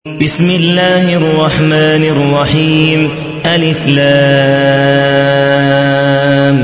بسم الله الرحمن الرحيم ألف لام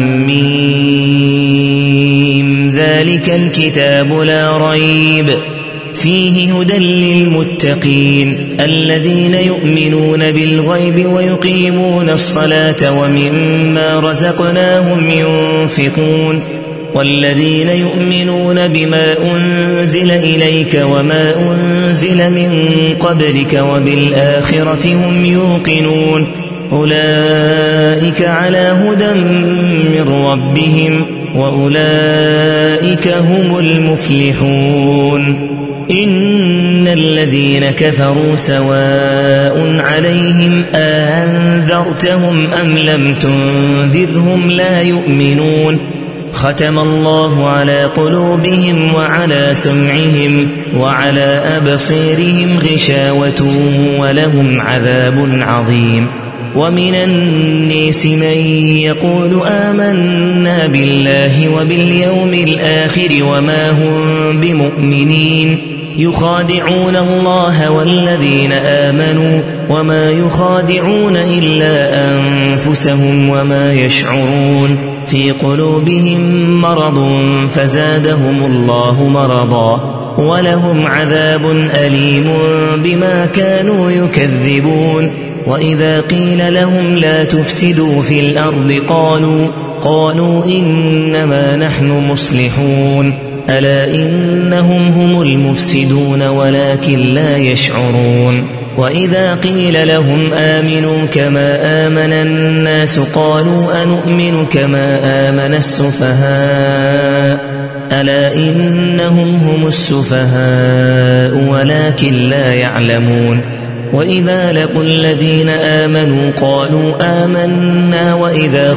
ميم ذلك الكتاب لا ريب فيه هدى للمتقين الذين يؤمنون بالغيب ويقيمون الصلاة ومما رزقناهم ينفقون والذين يؤمنون بما أنزل إليك وما أنزل من قبلك وبالآخرة هم يوقنون أولئك على هدى من ربهم وأولئك هم المفلحون إن الذين كفروا سواء عليهم أنذرتهم أم لم تنذرهم لا يؤمنون ختم الله على قلوبهم وعلى سمعهم وعلى أبصيرهم غشاوة ولهم عذاب عظيم ومن الناس من يقول آمنا بالله وباليوم الآخر وما هم بمؤمنين يخادعون الله والذين آمنوا وما يخادعون إلا أنفسهم وما يشعرون في قلوبهم مرض فزادهم الله مرضا ولهم عذاب أليم بما كانوا يكذبون وإذا قيل لهم لا تفسدوا في الأرض قالوا إنما نحن مصلحون ألا إنهم هم المفسدون ولكن لا يشعرون وإذا قيل لهم آمنوا كما آمن الناس قالوا أنؤمن كما آمن السفهاء ألا إنهم هم السفهاء ولكن لا يعلمون وإذا لقوا الذين آمنوا قالوا آمنا وإذا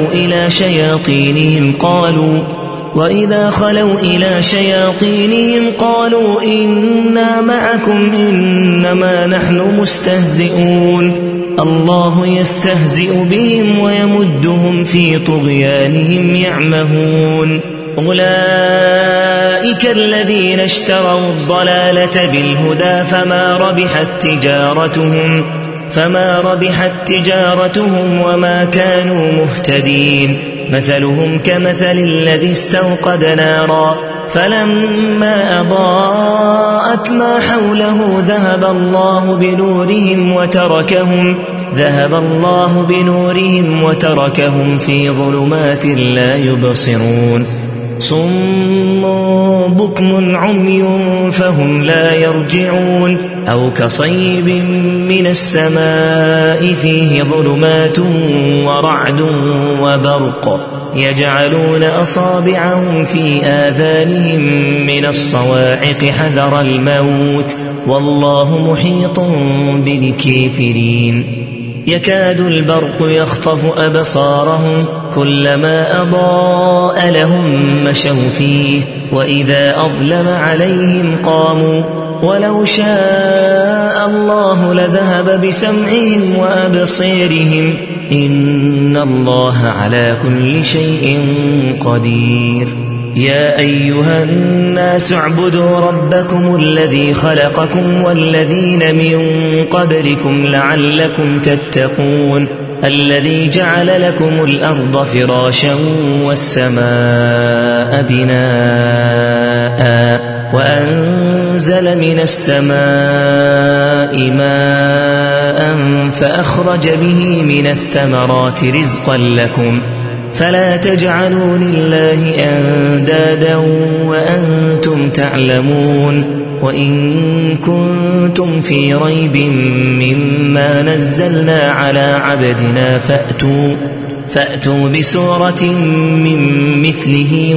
خلوا إلى شياطينهم قالوا إنا معكم إنما نحن مستهزئون الله يستهزئ بهم ويمدهم في طغيانهم يعمهون أولئك الذين اشتروا الضلالة بالهدى فما ربحت تجارتهم وما كانوا مهتدين مثلهم كمثل الذي استوقد نارا فلما أضاءت ما حوله ذهب الله بنورهم وتركهم في ظلمات لا يبصرون صم بكم عمي فهم لا يرجعون أو كصيب من السماء فيه ظلمات ورعد وبرق يجعلون أصابعهم في آذانهم من الصواعق حذر الموت والله محيط بالكافرين يكاد البرق يخطف أبصارهم كلما أضاء لهم مشوا فيه وإذا أظلم عليهم قاموا ولو شاء الله لذهب بسمعهم وأبصيرهم إن الله على كل شيء قدير يا أيها الناس اعبدوا ربكم الذي خلقكم والذين من قبلكم لعلكم تتقون الذي جعل لكم الأرض فراشا والسماء بناء وأنزل من السماء ماء فأخرج به من الثمرات رزقا لكم فلا تجعلوا لله أندادا وأنتم تعلمون وإن كنتم في ريب مما نزلنا على عبدنا فأتوا بسورة من مثله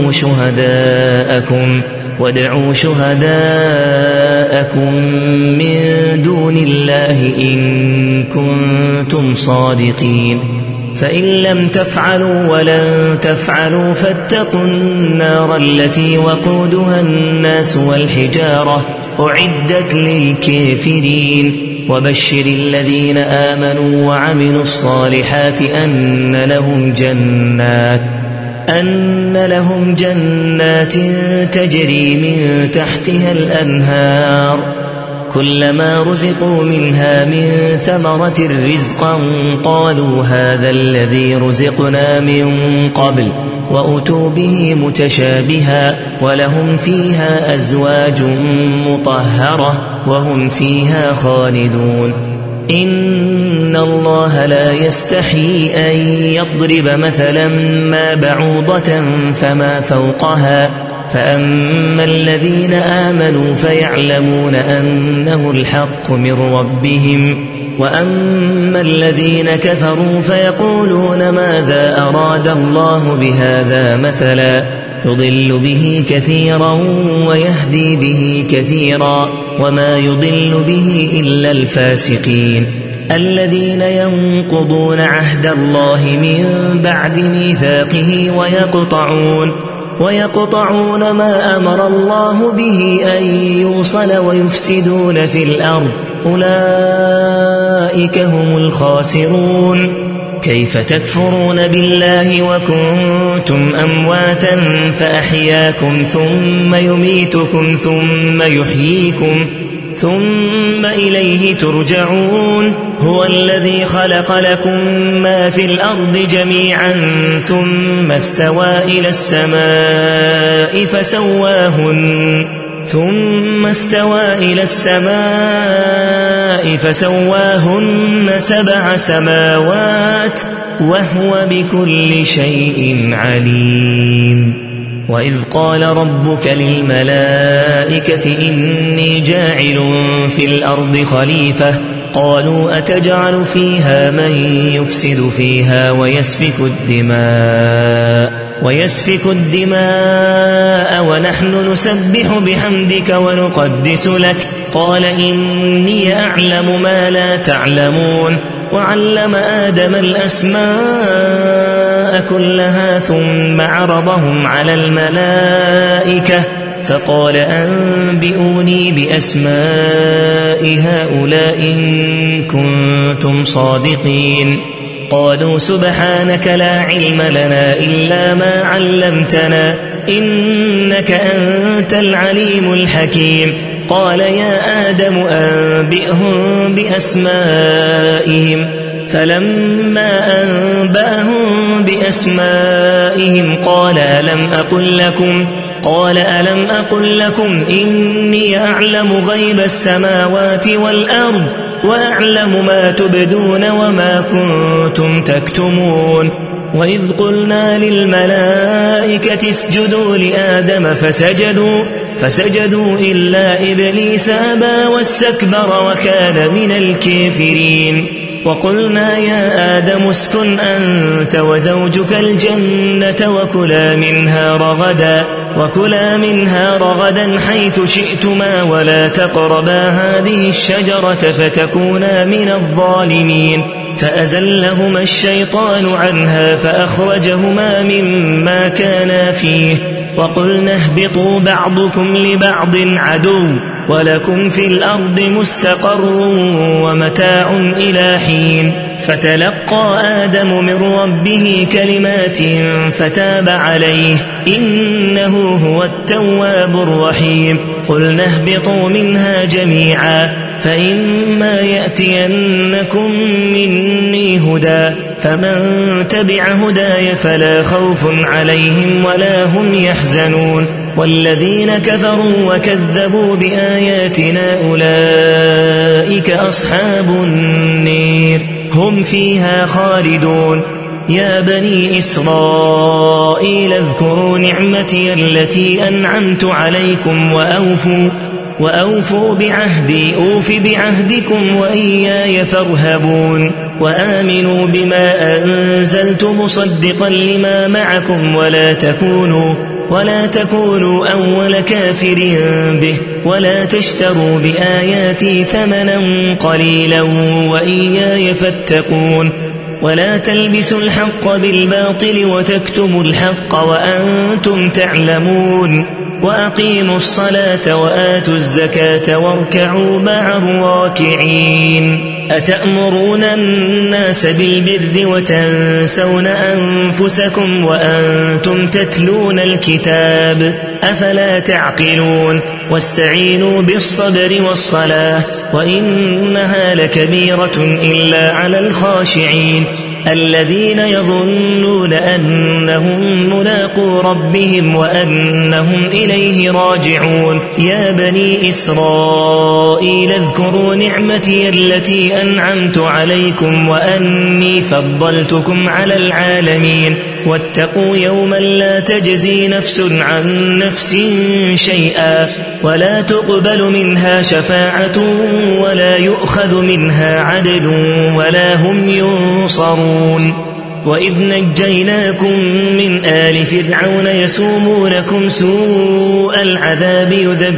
وادعوا شهداءكم من دون الله إن كنتم صادقين فإن لم تفعلوا ولن تفعلوا فاتقوا النار التي وقودها الناس والحجارة أعدت للكافرين وبشر الذين آمنوا وعملوا الصالحات أن لهم جنات تجري من تحتها الأنهار كلما رزقوا منها من ثمرة رزقا قالوا هذا الذي رزقنا من قبل وأتوا به متشابها ولهم فيها أزواج مطهرة وهم فيها خالدون إن الله لا يستحيي أن يضرب مثلا ما بعوضة فما فوقها فأما الذين آمنوا فيعلمون أنه الحق من ربهم وأما الذين كفروا فيقولون ماذا أراد الله بهذا مثلا يضل به كثيرا ويهدي به كثيرا وما يضل به إلا الفاسقين الذين ينقضون عهد الله من بعد ميثاقه ويقطعون ما أمر الله به أن يوصل ويفسدون في الأرض أولئك هم الخاسرون كيف تكفرون بالله وكنتم أمواتا فأحياكم ثم يميتكم ثم يحييكم ثم إليه ترجعون هو الذي خلق لكم ما في الأرض جميعا ثم استوى إلى السماء فسواهن 7 سماوات وهو بكل شيء عليم وإذ قال ربك للملائكة إني جاعل في الأرض خليفة قالوا أتجعل فيها من يفسد فيها ويسفك الدماء ونحن نسبح بحمدك ونقدس لك قال إني أعلم ما لا تعلمون وعلم آدم الأسماء كلها ثم عرضهم على الملائكة فقال أنبئوني بأسماء هؤلاء إن كنتم صادقين قالوا سبحانك لا علم لنا إلا ما علمتنا إنك أنت العليم الحكيم قال يا آدم أنبئهم بأسمائهم فلما أنبأهم بأسمائهم قال ألم أقل لكم إني أعلم غيب السماوات والأرض وأعلم ما تبدون وما كنتم تكتمون وإذ قلنا للملائكة اسجدوا لآدم فسجدوا إلا إبليس أبى واستكبر وكان من الكافرين وقلنا يا آدم اسكن أنت وزوجك الجنة وكلا منها رغدا حيث شئتما ولا تقربا هذه الشجرة فتكونا من الظالمين فأزلهما الشيطان عنها فأخرجهما مما كانا فيه وقلنا اهبطوا بعضكم لبعض عدو ولكم في الأرض مستقر ومتاع إلى حين فتلقى آدم من ربه كلمات فتاب عليه إنه هو التواب الرحيم قلنا اهبطوا منها جميعا فإما يأتينكم مني هدى فمن تبع هداي فلا خوف عليهم ولا هم يحزنون والذين كفروا وكذبوا بآياتنا أولئك أصحاب النير هم فيها خالدون يا بني إسرائيل اذكروا نعمتي التي أنعمت عليكم وأوفوا بعهدي أوف بعهدكم وإياي فارهبون وآمنوا بما أنزلت مصدقا لما معكم ولا تكونوا أول كافر به ولا تشتروا بآياتي ثمنا قليلا وإياي فاتقون ولا تلبسوا الحق بالباطل وتكتموا الحق وأنتم تعلمون وأقيموا الصلاة وآتوا الزكاة واركعوا مع الراكعين أتأمرون الناس بالبر وتنسون أنفسكم وأنتم تتلون الكتاب أفلا تعقلون واستعينوا بالصبر والصلاة وإنها لكبيرة إلا على الخاشعين الذين يظنون أنهم ملاقو ربهم وأنهم إليه راجعون يا بني إسرائيل اذكروا نعمتي التي أنعمت عليكم وأني فضلتكم على العالمين واتقوا يوما لا تجزي نفس عن نفس شيئا ولا تقبل منها شفاعة ولا يؤخذ منها عدل ولا هم ينصرون وإذ نجيناكم من آل فرعون يسومونكم سوء العذاب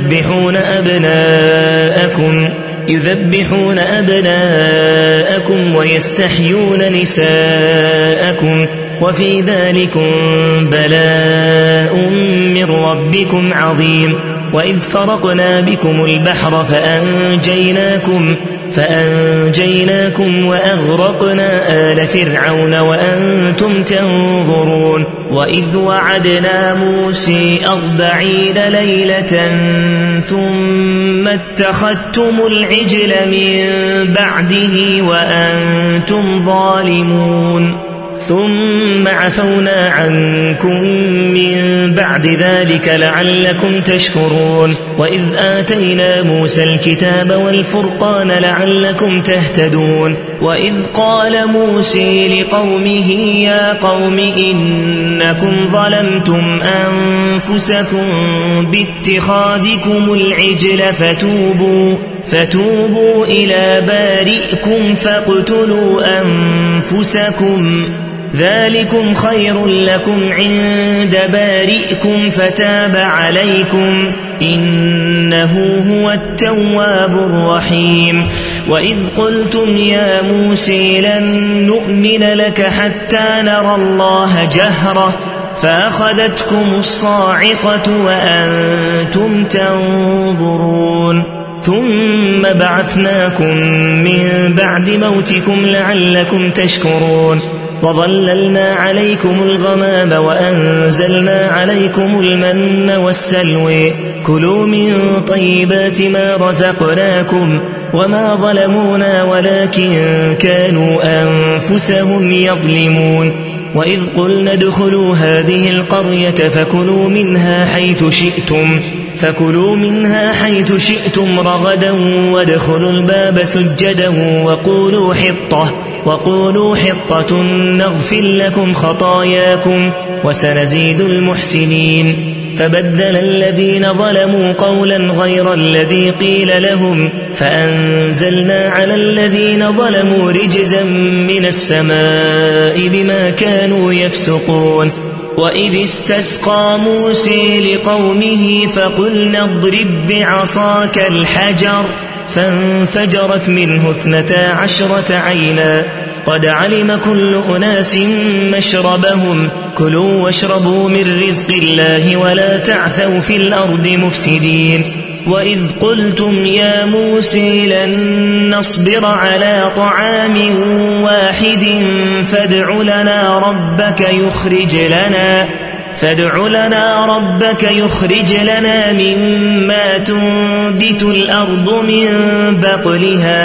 يذبحون أبناءكم ويستحيون نساءكم وفي ذلكم بلاء من ربكم عظيم وإذ فرقنا بكم البحر فأنجيناكم وأغرقنا آل فرعون وأنتم تنظرون وإذ وعدنا موسى 40 ليلة ثم اتخذتم العجل من بعده وأنتم ظالمون ثم عفونا عنكم من بعد ذلك لعلكم تشكرون وإذ آتينا موسى الكتاب والفرقان لعلكم تهتدون وإذ قال موسى لقومه يا قوم إنكم ظلمتم أنفسكم باتخاذكم العجل فتوبوا إلى بارئكم فاقتلوا أنفسكم ذلكم خير لكم عند بارئكم فتاب عليكم إنه هو التواب الرحيم وإذ قلتم يا موسى لن نؤمن لك حتى نرى الله جهرة فأخذتكم الصاعقة وأنتم تنظرون ثم بعثناكم من بعد موتكم لعلكم تشكرون وظللنا عليكم الغمام وأنزلنا عليكم المن والسلوى كلوا من طيبات ما رزقناكم وما ظلمونا ولكن كانوا أنفسهم يظلمون وإذ قلنا ادخلوا هذه القرية فكلوا منها حيث شئتم رغدا وادخلوا الباب سجدا وقولوا حطة نغفر لكم خطاياكم وسنزيد المحسنين فبدل الذين ظلموا قولا غير الذي قيل لهم فأنزلنا على الذين ظلموا رجزا من السماء بما كانوا يفسقون وإذ استسقى موسى لقومه فقلنا اضرب بعصاك الحجر فانفجرت منه 12 عينا قد علم كل أناس مشربهم كلوا واشربوا من رزق الله ولا تعثوا في الأرض مفسدين وإذ قلتم يا موسى لن نصبر على طعام واحد فادع لنا ربك يخرج لنا مما تنبت الأرض من بقلها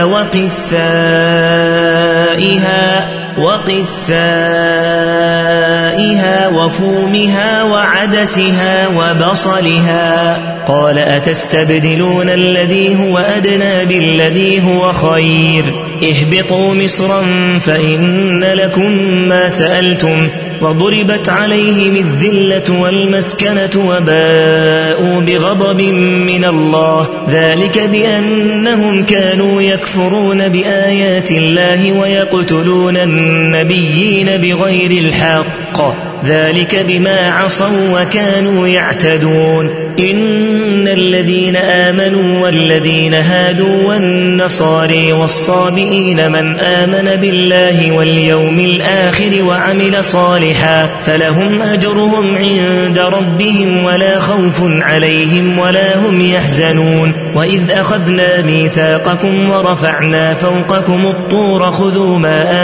وقثائها وفومها وعدسها وبصلها قال أتستبدلون الذي هو أدنى بالذي هو خير اهبطوا مصرا فإن لكم ما سألتم وضربت عليهم الذلة والمسكنة وباءوا بغضب من الله ذلك بأنهم كانوا يكفرون بآيات الله ويقتلون النبيين بغير الحق ذلك بما عصوا وكانوا يعتدون إن الذين آمنوا والذين هادوا والنصاري والصابئين من آمن بالله واليوم الآخر وعمل صالحا فلهم أجرهم عند ربهم ولا خوف عليهم ولا هم يحزنون وإذ أخذنا ميثاقكم ورفعنا فوقكم الطور خذوا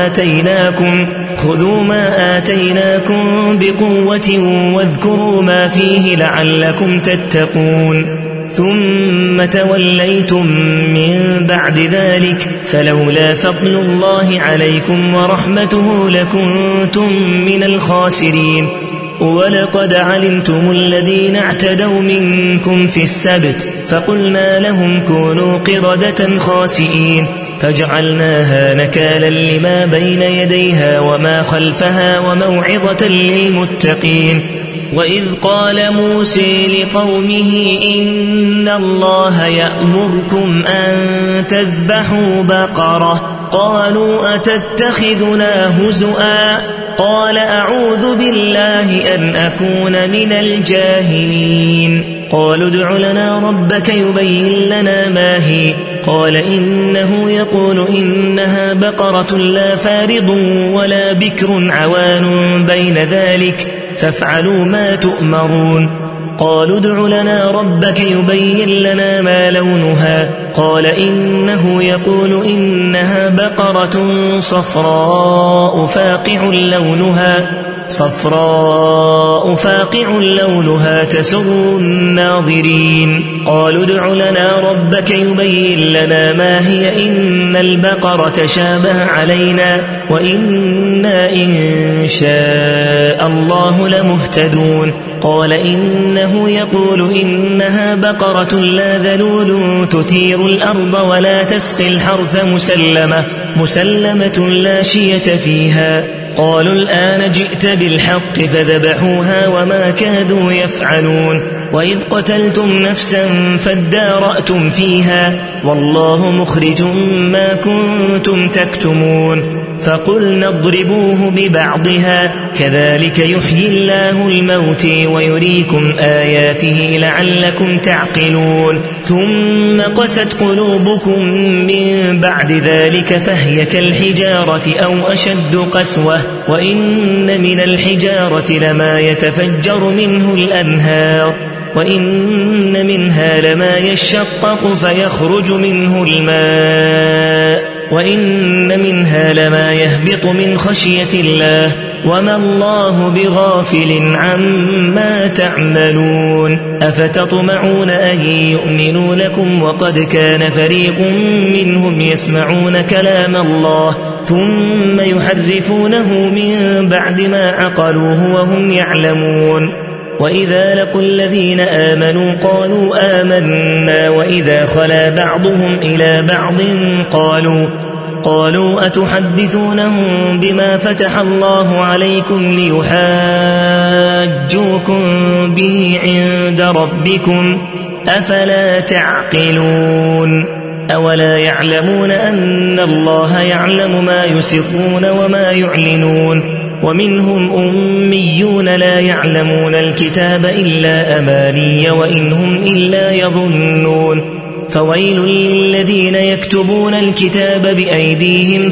ما آتيناكم بقوة واذكروا ما فيه لعلكم تتقون ثم توليتم من بعد ذلك فلولا فضل الله عليكم ورحمته لكنتم من الخاسرين ولقد علمتم الذين اعتدوا منكم في السبت فقلنا لهم كونوا قردة خاسئين فجعلناها نكالا لما بين يديها وما خلفها وموعظة للمتقين وإذ قال موسى لقومه إن الله يأمركم أن تذبحوا بقرة قالوا أتتخذنا هزؤا قال أعوذ بالله أن أكون من الجاهلين قالوا ادع لنا ربك يبين لنا ما هي قال إنه يقول إنها بقرة لا فارض ولا بكر عوان بين ذلك فافعلوا ما تؤمرون قالوا ادع لنا ربك يبين لنا ما لونها قال إنه يقول إنها بقرة صفراء فاقع لونها تسر الناظرين قالوا ادع لنا ربك يبين لنا ما هي إن البقرة شابه علينا وإنا إن شاء الله لمهتدون قال إنه يقول إنها بقرة لا ذلول تثير الأرض ولا تسقي الحرث مسلمة لا شية فيها قالوا الآن جئت بالحق فذبحوها وما كادوا يفعلون وإذ قتلتم نفسا فادارأتم فيها والله مخرج ما كنتم تكتمون فقلنا اضربوه ببعضها كذلك يحيي الله الموت ويريكم آياته لعلكم تعقلون ثم قست قلوبكم من بعد ذلك فهي كالحجارة أو أشد قسوة وإن من الحجارة لما يتفجر منه الأنهار وإن منها لما يشقق فيخرج منه الماء وإن منها لما يهبط من خشية الله وما الله بغافل عما تعملون أفتطمعون أن يؤمنوا لكم وقد كان فريق منهم يسمعون كلام الله ثم يحرفونه من بعد ما عقلوه وهم يعلمون وإذا لقوا الذين آمنوا قالوا آمنا وإذا خلا بعضهم إلى بعض قالوا أتحدثونهم بما فتح الله عليكم ليحاجوكم به عند ربكم أفلا تعقلون أولا يعلمون أن الله يعلم ما يسرون وما يعلنون ومنهم أميون لا يعلمون الكتاب إلا أماني وإنهم إلا يظنون فويل للذين يكتبون الكتاب بأيديهم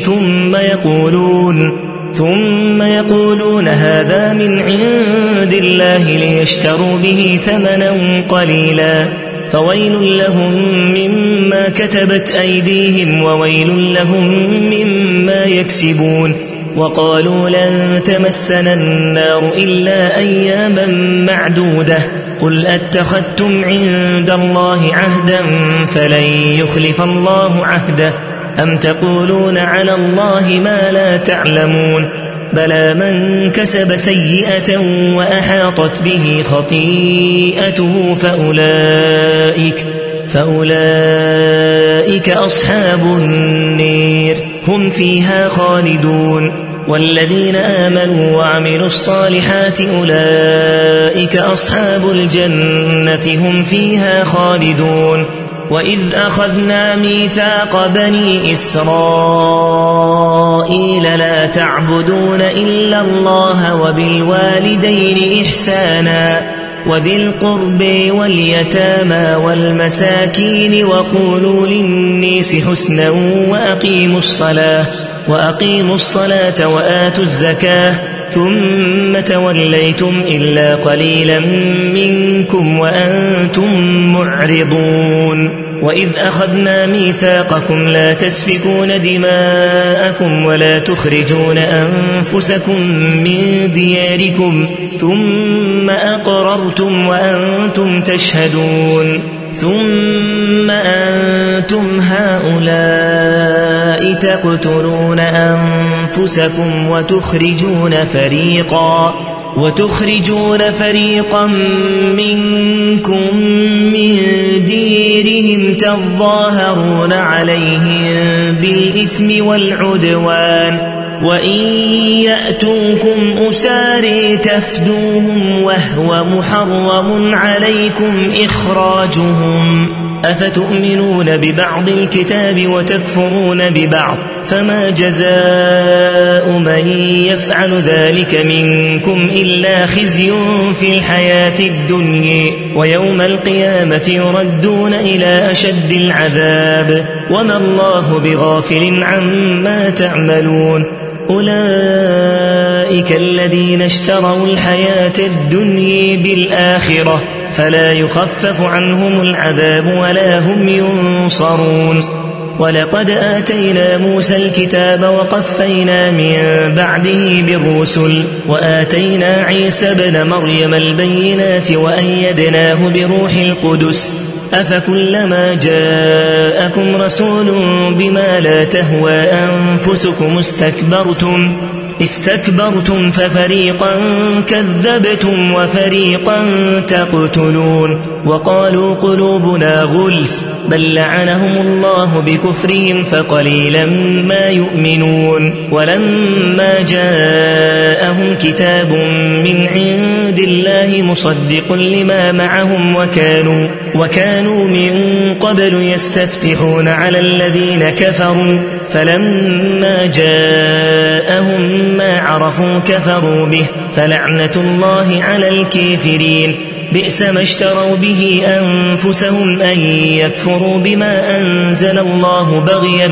ثم يقولون هذا من عند الله ليشتروا به ثمنا قليلا فويل لهم مما كتبت أيديهم وويل لهم مما يكسبون وقالوا لن تمسنا النار إلا أياما معدودة قل أتخذتم عند الله عهدا فلن يخلف الله عهده أم تقولون على الله ما لا تعلمون بلى من كسب سيئة وأحاطت به خطيئته فأولئك أصحاب النير هم فيها خالدون والذين آمنوا وعملوا الصالحات أولئك أصحاب الجنة هم فيها خالدون وإذ أخذنا ميثاق بني إسرائيل لا تعبدون إلا الله وبالوالدين إحسانا وذي القرب واليتامى والمساكين وقولوا للناس حسنا وأقيموا الصلاة وآتوا الزكاة ثم توليتم إلا قليلا منكم وأنتم معرضون وإذ أخذنا ميثاقكم لا تسفكون دماءكم ولا تخرجون أنفسكم من دياركم ثم أقررتم وأنتم تشهدون ثم أنتم هؤلاء تقتلون أنفسكم وتخرجون فريقا منكم من ديرهم تظاهرون عليهم بالإثم والعدوان وإن يأتوكم أساري تفدوهم وهو محرم عليكم إخراجهم أفتؤمنون ببعض الكتاب وتكفرون ببعض فما جزاء من يفعل ذلك منكم إلا خزي في الحياة الدنيا ويوم القيامة يردون إلى أشد العذاب وما الله بغافل عما تعملون أولئك الذين اشتروا الحياة الدنيا بالآخرة فلا يخفف عنهم العذاب ولا هم ينصرون ولقد آتينا موسى الكتاب وقفينا من بعده بالرسل وآتينا عيسى ابن مريم البينات وأيدناه بروح القدس أفكلما جاءكم رسول بما لا تهوى أنفسكم استكبرتم ففريقا كذبتم وفريقا تقتلون وقالوا قلوبنا غلف بل لعنهم الله بكفرهم فقليلا ما يؤمنون ولما جاءهم كتاب من عند الله مصدق لما معهم وكانوا من قبل يستفتحون على الذين كفروا فلما جاءهم ما عرفوا كفروا به فلعنة الله على الكافرين بئس ما اشتروا به أنفسهم أن يكفروا بما أنزل الله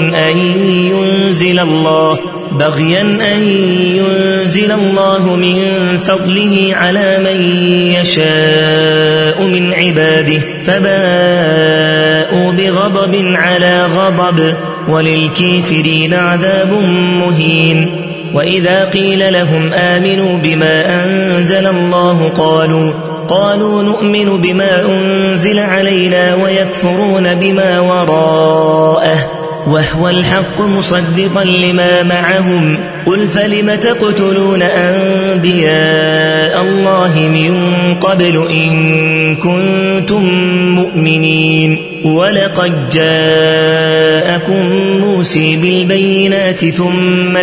بغيا أن ينزل الله من فضله على من يشاء من عباده فباءوا بغضب على غضب وللكافرين عذاب مهين وإذا قيل لهم آمنوا بما أنزل الله قالوا نؤمن بما أنزل علينا ويكفرون بما وراءه وهو الحق مصدقا لما معهم قل فلم تقتلون أنبياء الله من قبل إن كنتم مؤمنين ولقد جاءكم موسى بالبينات ثم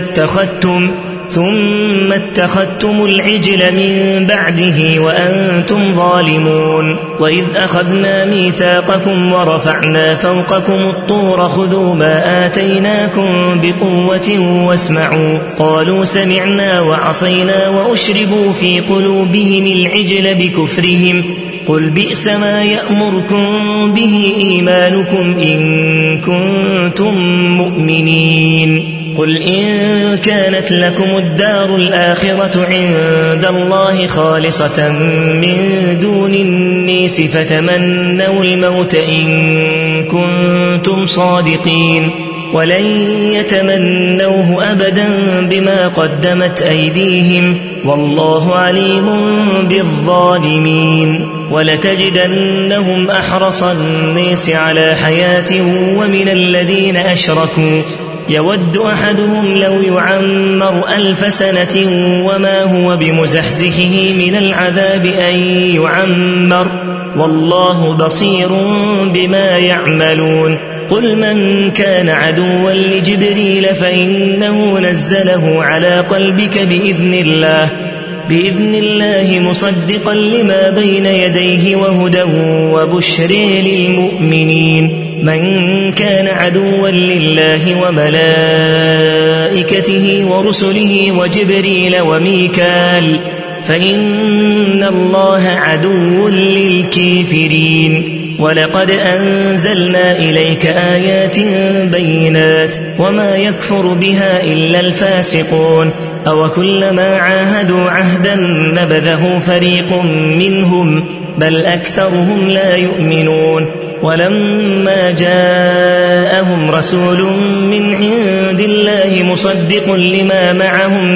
اتخذتم العجل من بعده وأنتم ظالمون وإذ أخذنا ميثاقكم ورفعنا فوقكم الطور خذوا ما آتيناكم بقوة واسمعوا قالوا سمعنا وعصينا وأشربوا في قلوبهم العجل بكفرهم قل بئس ما يأمركم به إيمانكم إن كنتم مؤمنين قل إن كانت لكم الدار الآخرة عند الله خالصة من دون الناس فتمنوا الموت إن كنتم صادقين ولن يتمنوه أبدا بما قدمت أيديهم والله عليم بالظالمين ولتجدنهم أحرص الناس على حياة ومن الذين أشركوا يود أحدهم لو يعمر 1000 سنة وما هو بمزحزحه من العذاب أن يعمر والله بصير بما يعملون قل من كان عدوا لجبريل فإنه نزله على قلبك بإذن الله مصدقا لما بين يديه وهدى وبشر للمؤمنين من كان عدوا لله وملائكته ورسله وجبريل وميكال فإن الله عدو للكافرين ولقد أنزلنا إليك آيات بينات وما يكفر بها إلا الفاسقون أو كلما عاهدوا عهدا نبذه فريق منهم بل أكثرهم لا يؤمنون ولما جاءهم رسول من عند الله مصدق لما معهم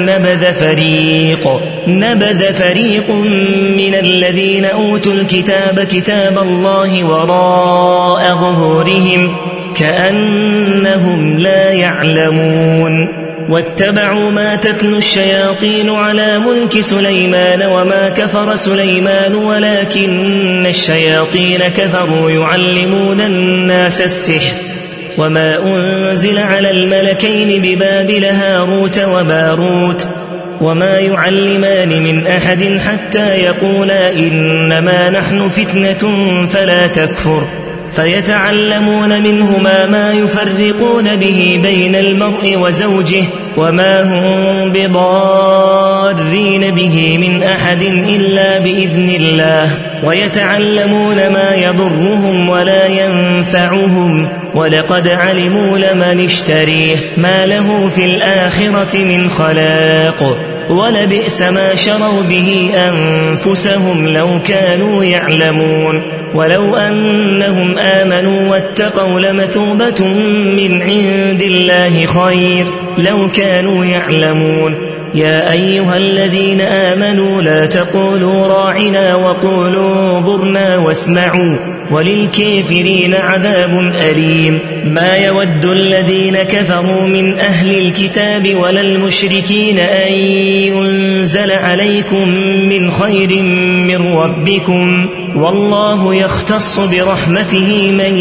نبذ فريق من الذين أوتوا الكتاب كتاب الله وراء ظهورهم كأنهم لا يعلمون واتبعوا ما تتلو الشياطين على ملك سليمان وما كفر سليمان ولكن الشياطين كفروا يعلمون الناس السحر وما أنزل على الملكين ببابل هاروت وماروت وما يعلمان من أحد حتى يقولا إنما نحن فتنة فلا تكفر فيتعلمون منهما ما يفرقون به بين المرء وزوجه وما هم بضارين به من أحد إلا بإذن الله ويتعلمون ما يضرهم ولا ينفعهم ولقد علموا لمن اشتريه ما له في الآخرة من خلاق ولبئس ما شروا به أنفسهم لو كانوا يعلمون ولو أنهم آمنوا واتقوا لمثوبة من عند الله خير لو كانوا يعلمون يا أيها الذين آمنوا لا تقولوا راعنا وقولوا انظرنا واسمعوا وللكافرين عذاب أليم ما يود الذين كفروا من أهل الكتاب ولا المشركين أن ينزل عليكم من خير من ربكم والله يختص برحمته من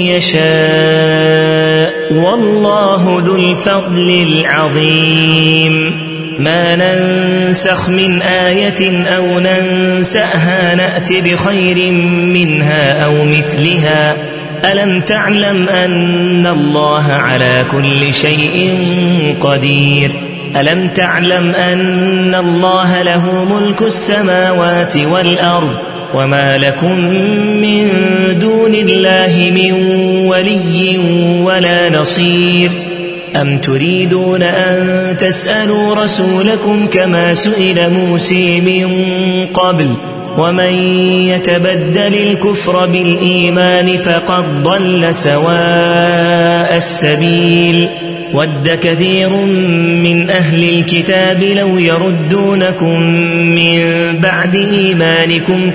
يشاء والله ذو الفضل العظيم ما ننسخ من آية أو ننسأها نأت بخير منها أو مثلها ألم تعلم أن الله على كل شيء قدير ألم تعلم أن الله له ملك السماوات والأرض وما لكم من دون الله من ولي ولا نصير أم تريدون أن تسألوا رسولكم كما سئل موسى من قبل ومن يتبدل الكفر بالإيمان فقد ضل سواء السبيل ود كثير من أهل الكتاب لو يردونكم من بعد إيمانكم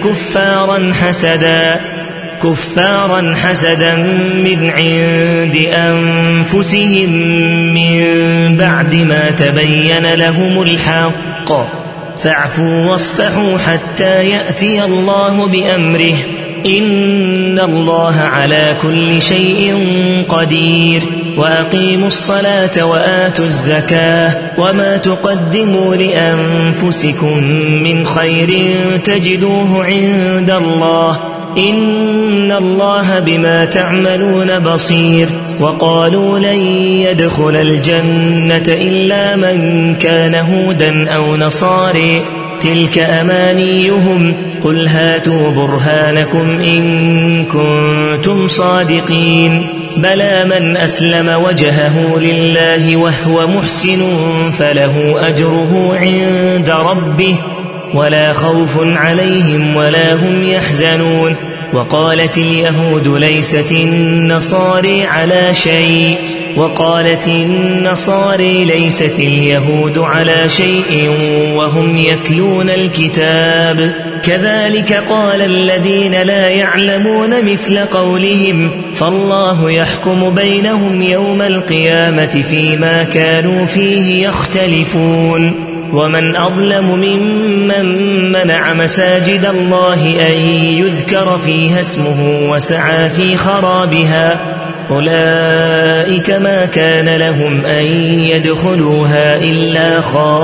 كفارا حسدا من عند أنفسهم من بعد ما تبين لهم الحق فاعفوا واصفحوا حتى يأتي الله بأمره إن الله على كل شيء قدير وأقيموا الصلاة وآتوا الزكاة وما تقدموا لأنفسكم من خير تجدوه عند الله إن الله بما تعملون بصير وقالوا لن يدخل الجنة إلا من كان هودا أو نصاري تلك أمانيهم قل هاتوا برهانكم إن كنتم صادقين بلى من أسلم وجهه لله وهو محسن فله أجره عند ربه ولا خوف عليهم ولا هم يحزنون وقالت اليهود ليست النصارى على شيء وقالت النصارى ليست اليهود على شيء وهم يتلون الكتاب كذلك قال الذين لا يعلمون مثل قولهم فالله يحكم بينهم يوم القيامة فيما كانوا فيه يختلفون ومن أظلم ممن منع مساجد الله أن يذكر فيها اسمه وسعى في خرابها أولئك ما كان لهم أن يدخلوها إلا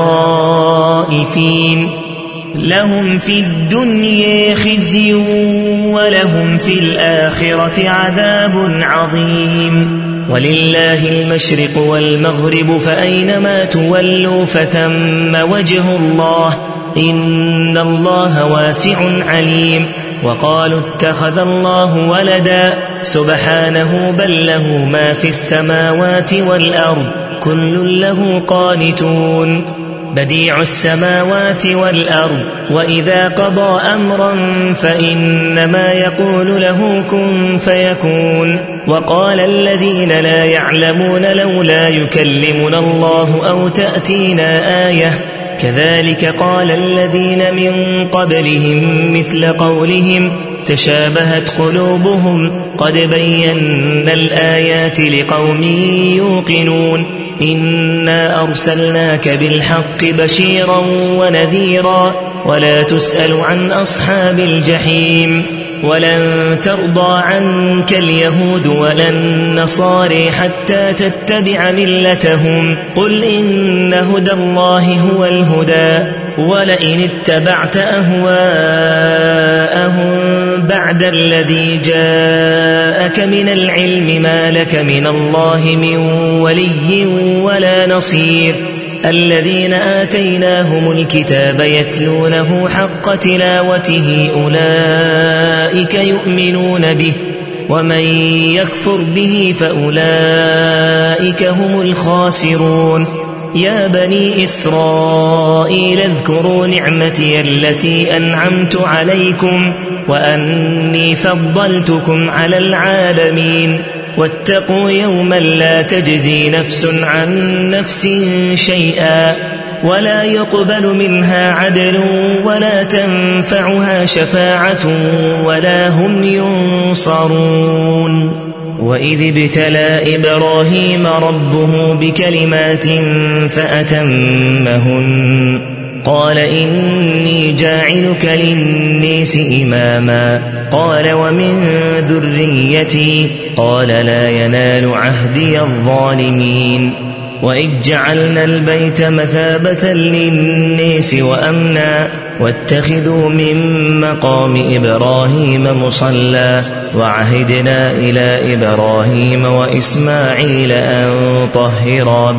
خائفين لهم في الدنيا خزي ولهم في الآخرة عذاب عظيم ولله المشرق والمغرب فأينما تولوا فثم وجه الله إن الله واسع عليم. وقالوا اتخذ الله ولدا سبحانه بل له ما في السماوات والأرض كل له قانتون بديع السماوات والأرض وإذا قضى أمرا فإنما يقول له كن فيكون. وقال الذين لا يعلمون لولا يكلمنا الله أو تأتينا آية كذلك قال الذين من قبلهم مثل قولهم تشابهت قلوبهم قد بينا الآيات لقوم يوقنون. إنا أرسلناك بالحق بشيرا ونذيرا ولا تسأل عن أصحاب الجحيم. ولن ترضى عنك اليهود ولا النصارى حتى تتبع ملتهم قل إن هدى الله هو الهدى ولئن اتبعت أهواءهم بعد الذي جاءك من العلم ما لك من الله من ولي ولا نصير. الذين آتيناهم الكتاب يتلونه حق تلاوته أولئك يؤمنون به ومن يكفر به فأولئك هم الخاسرون. يا بني إسرائيل اذكروا نعمتي التي أنعمت عليكم وأني فضلتكم على العالمين. واتقوا يوما لا تجزي نفس عن نفس شيئا ولا يقبل منها عدل ولا تنفعها شفاعة ولا هم ينصرون. وإذ ابتلى إبراهيم ربه بكلمات فأتمهن قال إني جاعلك للناس إماما قال ومن ذريتي قال لا ينال عهدي الظالمين. وإذ جعلنا البيت مثابة للناس وأمنا واتخذوا من مقام إبراهيم مصلى وعهدنا إلى إبراهيم وإسماعيل أن طهرا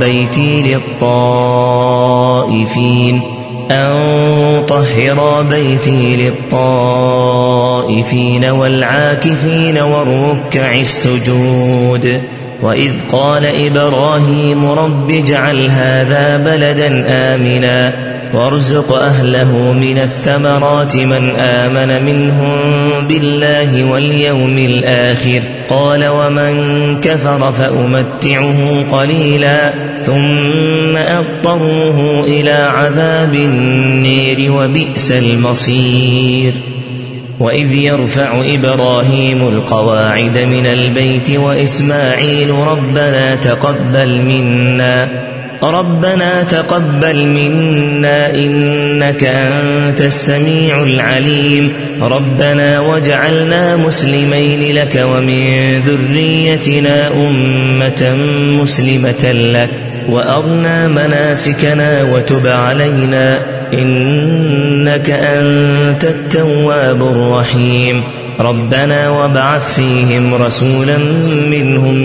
بيتي للطائفين والعاكفين والركع السجود. وإذ قال إبراهيم رب اجعل هذا بلدا آمنا وارزق أهله من الثمرات من آمن منهم بالله واليوم الآخر قال ومن كفر فأمتعه قليلا ثم أضطره إلى عذاب النير وبئس المصير. وإذ يرفع إبراهيم القواعد من البيت وإسماعيل ربنا تقبل منا إنك أنت السميع العليم ربنا واجعلنا مسلمين لك ومن ذريتنا أمة مسلمة لك وأرنا مناسكنا وتب علينا إنك أنت التواب الرحيم. ربنا وابعث فيهم رسولا منهم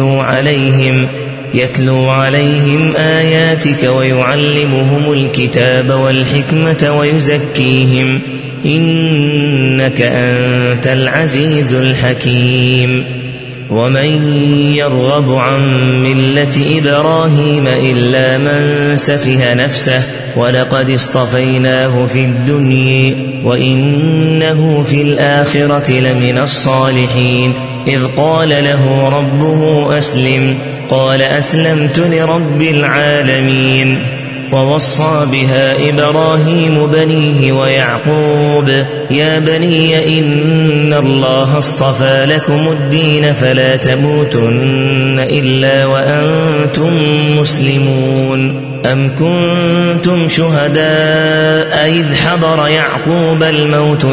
يتلو عليهم آياتك ويعلمهم الكتاب والحكمة ويزكيهم إنك أنت العزيز الحكيم. ومن يرغب عن ملة إبراهيم إلا من سفه نفسه ولقد اصطفيناه في الدنيا وإنه في الآخرة لمن الصالحين. إذ قال له ربه أسلم قال أسلمت لرب العالمين. ووصى بها إبراهيم بنيه ويعقوب يا بني إن الله اصطفى لكم الدين فلا تموتن إلا وأنتم مسلمون. أم كنتم شهداء إذ حضر يعقوب الموت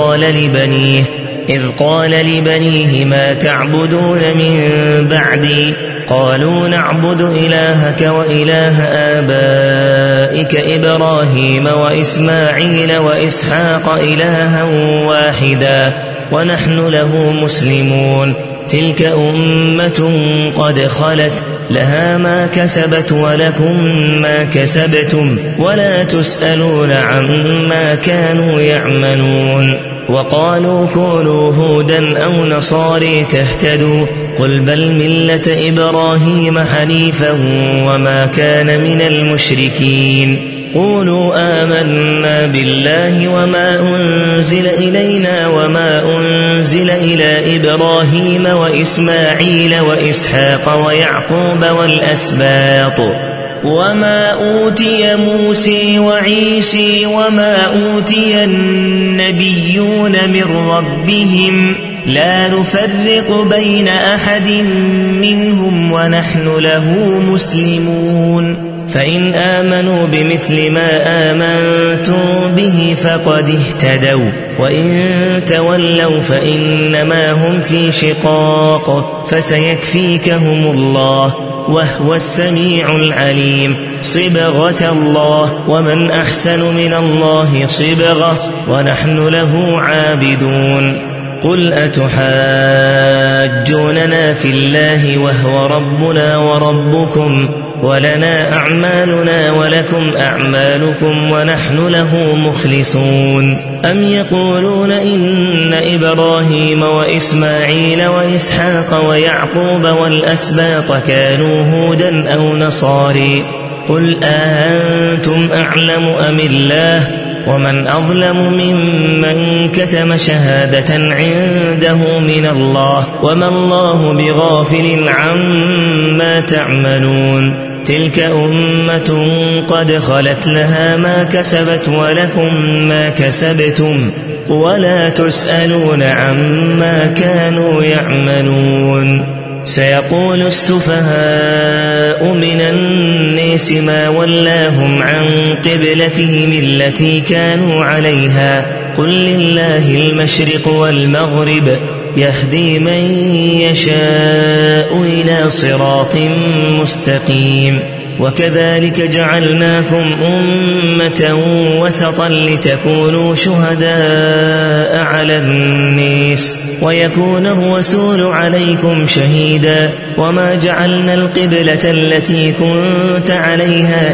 إذ قال لبنيه ما تعبدون من بعدي قالوا نعبد إلهك وإله آبائك إبراهيم وإسماعيل وإسحاق إلها واحدا ونحن له مسلمون. تلك أمة قد خلت لها ما كسبت ولكم ما كسبتم ولا تسألون عما كانوا يعملون. وقالوا كونوا هودا أو نصاري تهتدوا قل بل ملة إبراهيم حنيفا وما كان من المشركين. قولوا آمنا بالله وما أنزل إلينا وما أنزل إلى إبراهيم وإسماعيل وإسحاق ويعقوب والأسباط وما أوتي موسى وعيسى وما أوتي النبيون من ربهم لا نفرق بين أحد منهم ونحن له مسلمون. فإن آمنوا بمثل ما آمنتم به فقد اهتدوا وإن تولوا فإنما هم في شقاق فسيكفيكهم الله وهو السميع العليم. صبغة الله ومن أحسن من الله صبغة ونحن له عابدون. قل أتحاجوننا في الله وهو ربنا وربكم ولنا أعمالنا ولكم أعمالكم ونحن له مخلصون. أم يقولون إن إبراهيم وإسماعيل وإسحاق ويعقوب والأسباط كانوا هودا أو نصاري قل أأنتم أعلم أم الله ومن أظلم ممن كتم شهادة عنده من الله وما الله بغافل عما تعملون. تلك أمة قد خلت لها ما كسبت ولكم ما كسبتم ولا تسألون عما كانوا يعملون. سيقول السفهاء من الناس ما ولاهم عن قبلتهم التي كانوا عليها قل لله المشرق والمغرب يهدي من يشاء إلى صراط مستقيم. وكذلك جعلناكم أمة وسطا لتكونوا شهداء على الناس ويكون الرسول عليكم شهيدا وما جعلنا القبلة التي كنت عليها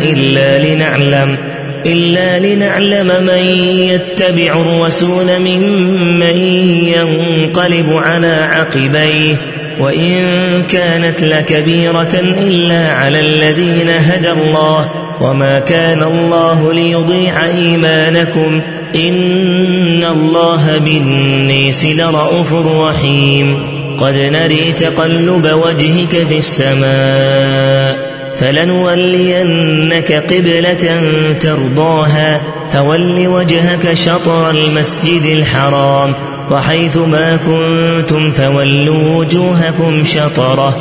إلا لنعلم من يتبع الرسول ممن ينقلب على عقبيه وإن كانت لكبيرة إلا على الذين هدى الله وما كان الله ليضيع إيمانكم إن الله بالناس لرءوف رحيم. قد نري تقلب وجهك في السماء فلنولينك قبلة ترضاها فول وجهك شطر المسجد الحرام وحيث ما كنتم فولوا وجوهكم شطره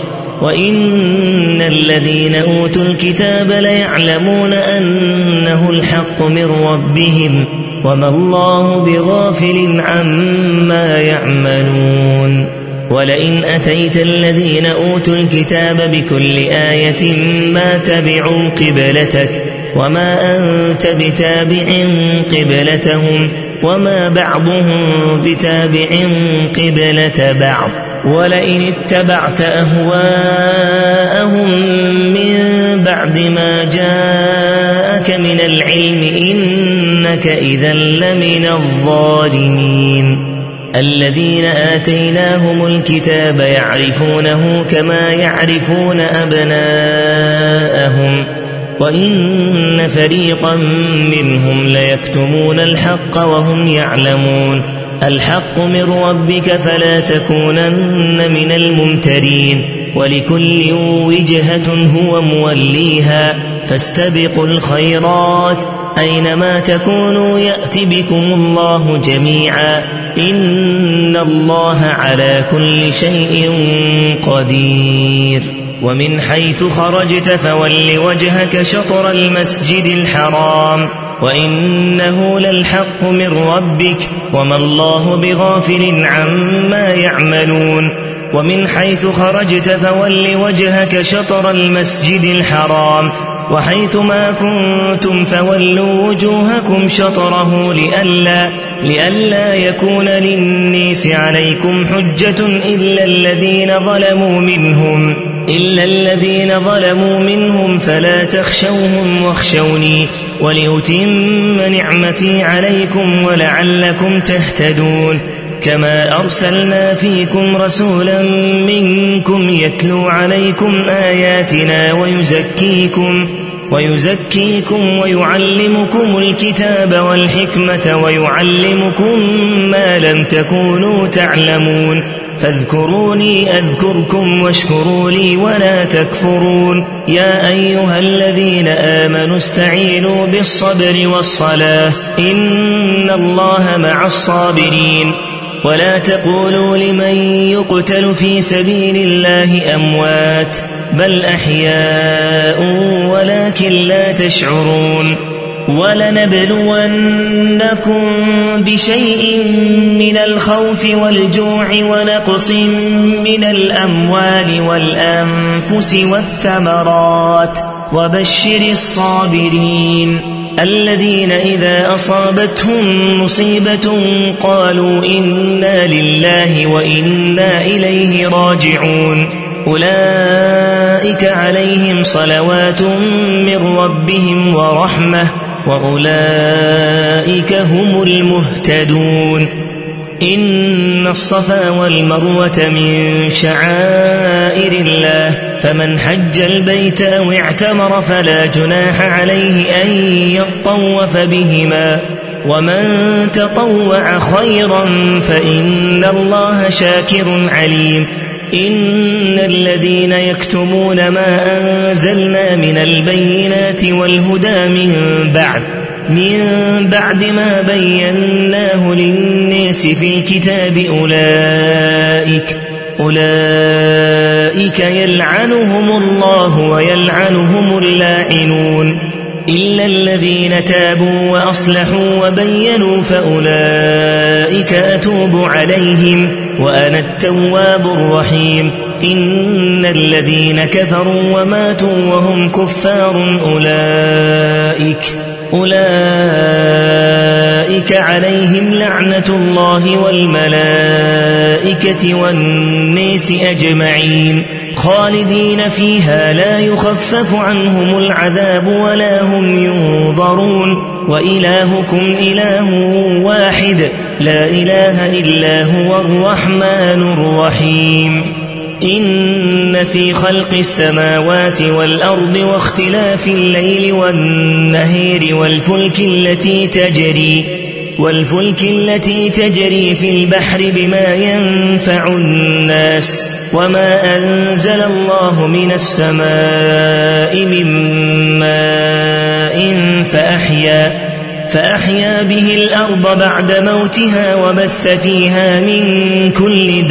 وإن الذين أوتوا الكتاب ليعلمون أنه الحق من ربهم وما الله بغافل عما يعملون. ولئن أتيت الذين أوتوا الكتاب بكل آية ما تبعوا قبلتك وما أنت بتابع قبلتهم وما بعضهم بتابع قبلة بعض. ولئن اتبعت أهواءهم من بعد ما جاءك من العلم إنك إذا لمن الظالمين. الذين آتيناهم الكتاب يعرفونه كما يعرفون أبناءهم وإن فريقا منهم ليكتمون الحق وهم يعلمون. الحق من ربك فلا تكونن من الممترين ولكل وجهة هو موليها فاستبقوا الخيرات أينما تكونوا يأت بكم الله جميعا إن الله على كل شيء قدير. ومن حيث خرجت فول وجهك شطر المسجد الحرام وإنه للحق من ربك وما الله بغافل عما يعملون. ومن حيث خرجت فول وجهك شطر المسجد الحرام وحيث ما كنتم فولوا وجوهكم شطره لئلا يكون للناس عليكم حجة إلا الذين ظلموا منهم فلا تخشوهم واخشوني ولأتم نعمتي عليكم ولعلكم تهتدون كما أرسلنا فيكم رسولا منكم يتلو عليكم آياتنا ويزكيكم ويعلمكم الكتاب والحكمة ويعلمكم ما لم تكونوا تعلمون فاذكروني أذكركم واشكروا لي ولا تكفرون يا أيها الذين آمنوا استعينوا بالصبر والصلاة إن الله مع الصابرين ولا تقولوا لمن يقتل في سبيل الله أموات بل أحياء ولكن لا تشعرون ولنبلونكم بشيء من الخوف والجوع ونقص من الأموال والأنفس والثمرات وبشر الصابرين الذين إذا أصابتهم مصيبة قالوا إنا لله وإنا إليه راجعون أولئك عليهم صلوات من ربهم ورحمة وأولئك هم المهتدون إن الصفا والمروة من شعائر الله فمن حج البيت أو اعتمر فلا جناح عليه أن يطوف بهما ومن تطوع خيرا فإن الله شاكر عليم إن الذين يكتمون ما أنزلنا من البينات والهدى من بعد ما بيناه للناس في الكتاب أولئك يلعنهم الله ويلعنهم اللاعنون إلا الذين تابوا وأصلحوا وبينوا فأولئك أتوب عليهم وأنا التواب الرحيم إن الذين كفروا وماتوا وهم كفار أولئك عليهم لعنة الله والملائكة والناس أجمعين خالدين فيها لا يخفف عنهم العذاب ولا هم ينظرون وإلهكم إله واحد لا إله إلا هو الرحمن الرحيم إن في خلق السماوات والأرض واختلاف الليل والنهار والفلك التي تجري في البحر بما ينفع الناس وما أنزل الله من السماء من ماء فأحيا به الأرض بعد موتها وبث فيها من كل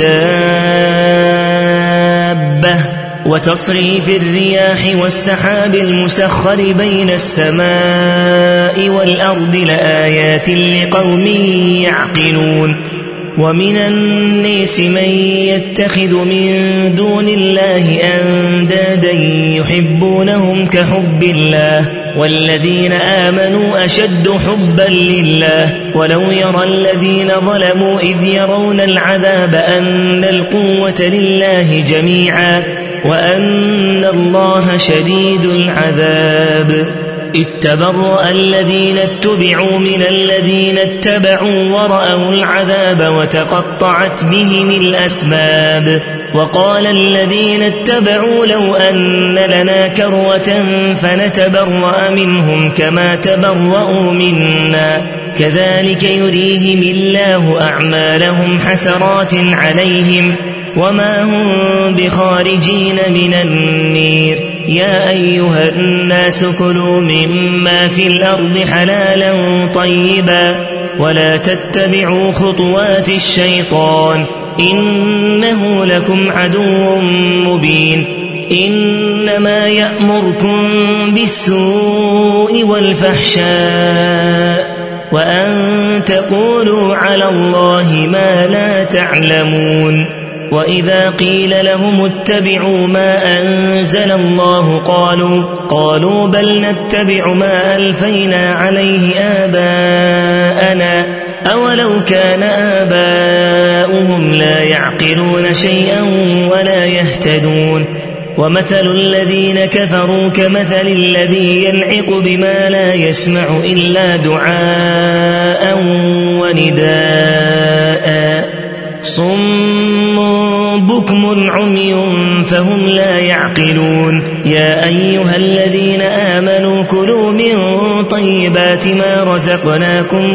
دابة وتصريف الرياح والسحاب المسخر بين السماء والأرض لآيات لقوم يعقلون ومن الناس من يتخذ من دون الله أندادا يحبونهم كحب الله والذين آمنوا أشد حبا لله ولو يرى الذين ظلموا إذ يرون العذاب أن القوة لله جميعا وأن الله شديد العذاب اتبرأ الذين اتبعوا من الذين اتبعوا ورأوا العذاب وتقطعت بهم الأسباب وقال الذين اتبعوا لو أن لنا كرة فنتبرأ منهم كما تبرأوا منا كذلك يريهم الله أعمالهم حسرات عليهم وما هم بخارجين من النير يا أيها الناس كلوا مما في الأرض حلالا طيبا ولا تتبعوا خطوات الشيطان إنه لكم عدو مبين إنما يأمركم بالسوء والفحشاء وأن تقولوا على الله ما لا تعلمون وإذا قيل لهم اتبعوا ما أنزل الله قالوا بل نتبع ما ألفينا عليه آباءنا أولو كان آباؤهم لا يعقلون شيئا ولا يهتدون ومثل الذين كفروا كمثل الذي ينعق بما لا يسمع إلا دعاء ونداء صم بكم عمي فهم لا يعقلون يا أيها الذين آمنوا كلوا من طيبات ما رزقناكم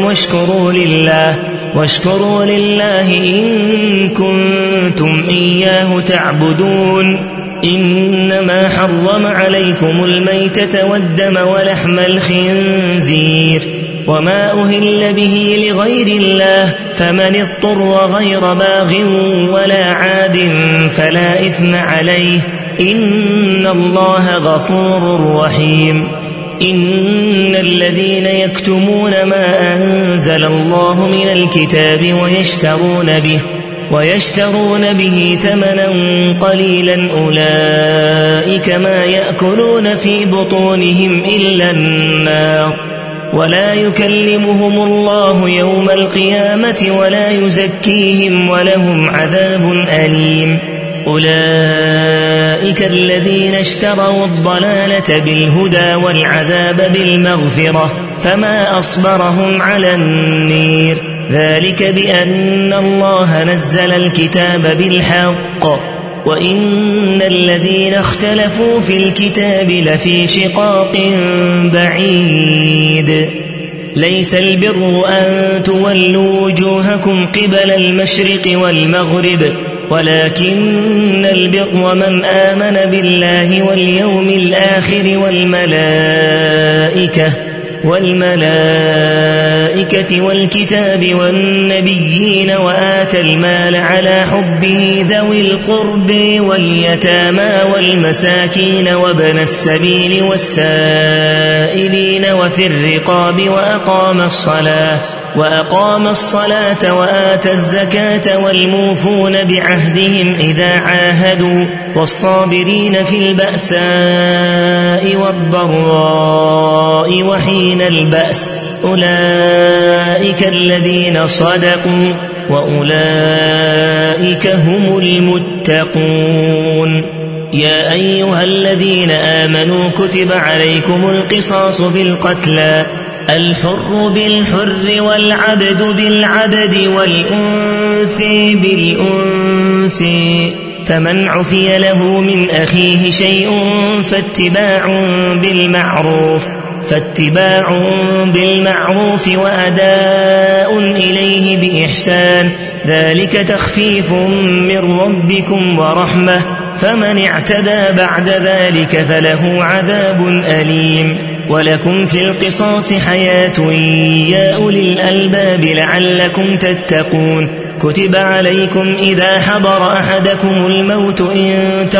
واشكروا لله إن كنتم إياه تعبدون إنما حرم عليكم الميتة والدم ولحم الخنزير وما أهل به لغير الله فمن اضطر غير باغ ولا عاد فلا إثم عليه إن الله غفور رحيم إن الذين يكتمون ما أنزل الله من الكتاب ويشترون به ثمنا قليلا أولئك ما يأكلون في بطونهم إلا النار ولا يكلمهم الله يوم القيامة ولا يزكيهم ولهم عذاب أليم أولئك الذين اشتروا الضلالة بالهدى والعذاب بالمغفرة فما أصبرهم على النير ذلك بأن الله نزل الكتاب بالحق وإن الذين اختلفوا في الكتاب لفي شقاق بعيد ليس البر أن تولوا وجوهكم قبل المشرق والمغرب ولكن البر من آمن بالله واليوم الآخر والملائكة والكتاب والنبيين وآتى المال على حبه ذوي القرب واليتامى والمساكين وابن السبيل والسائلين وفي الرقاب وأقام الصلاة وآتى الزكاة والموفون بعهدهم إذا عاهدوا والصابرين في البأساء والضراء وحين البأس أولئك الذين صدقوا وأولئك هم المتقون يا أيها الذين آمنوا كتب عليكم القصاص في القتلى الحر بالحر والعبد بالعبد والأنثى بالأنثى فمن عفي له من أخيه شيء فاتباع بالمعروف وأداء إليه بإحسان ذلك تخفيف من ربكم ورحمة فمن اعتدى بعد ذلك فله عذاب أليم ولكم في القصاص حياة يا أولي الألباب لعلكم تتقون كتب عليكم إذا حضر أحدكم الموت إن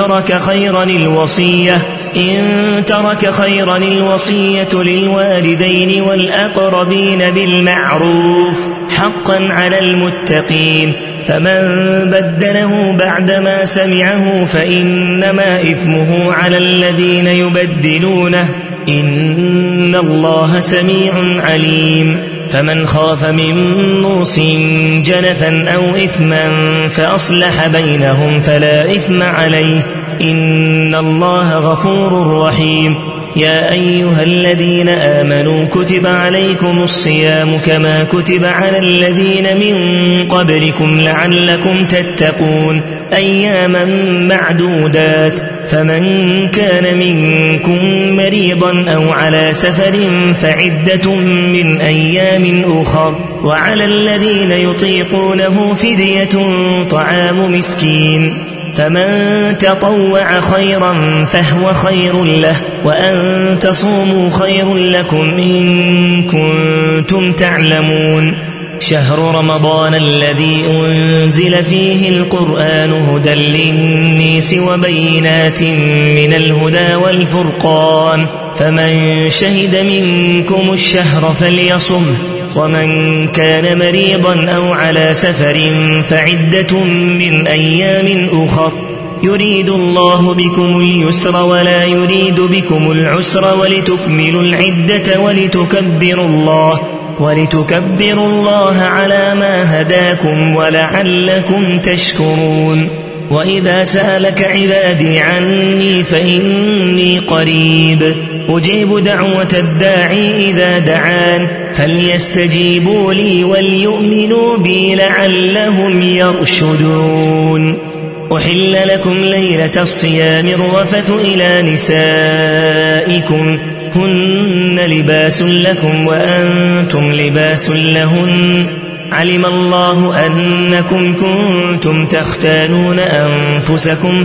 ترك خيرا الوصية للوالدين والأقربين بالمعروف حقا على المتقين فمن بدله بعدما سمعه فإنما إثمه على الذين يبدلونه إن الله سميع عليم فمن خاف من موص جنفا أو إثما فأصلح بينهم فلا إثم عليه إن الله غفور رحيم يا أيها الذين آمنوا كتب عليكم الصيام كما كتب على الذين من قبلكم لعلكم تتقون أياما معدودات فمن كان منكم مريضا أو على سفر فعدة من أيام أخر وعلى الذين يطيقونه فدية طعام مسكين فمن تطوع خيرا فهو خير له وأن تصوموا خير لكم إن كنتم تعلمون شهر رمضان الذي أنزل فيه القرآن هدى للناس وبينات من الهدى والفرقان فمن شهد منكم الشهر فليصمه ومن كان مريضا أو على سفر فعدة من أيام أخر يريد الله بكم اليسر ولا يريد بكم العسر ولتكملوا العدة ولتكبروا الله على ما هداكم ولعلكم تشكرون وإذا سألك عبادي عني فإني قريب أجيب دعوة الداعي إذا دعان فليستجيبوا لي وليؤمنوا بي لعلهم يرشدون أحل لكم ليلة الصيام الرفث إلى نسائكم هن لباس لكم وأنتم لباس لهن علم الله أنكم كنتم تختانون أنفسكم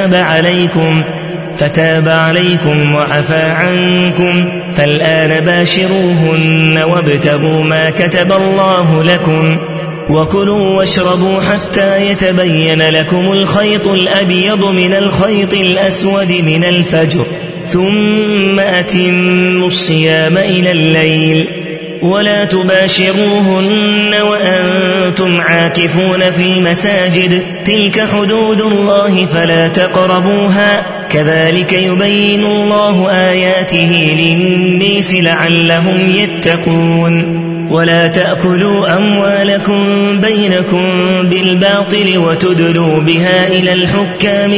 فتاب عليكم وعفى عنكم فالآن باشروهن وابتغوا ما كتب الله لكم وكلوا واشربوا حتى يتبين لكم الخيط الأبيض من الخيط الأسود من الفجر ثم أتموا الصيام إلى الليل ولا تباشروهن وأنتم عاكفون في المساجد تلك حدود الله فلا تقربوها كذلك يبين الله آياته للناس لعلهم يتقون ولا تأكلوا أموالكم بينكم بالباطل وتدلوا بها إلى الحكام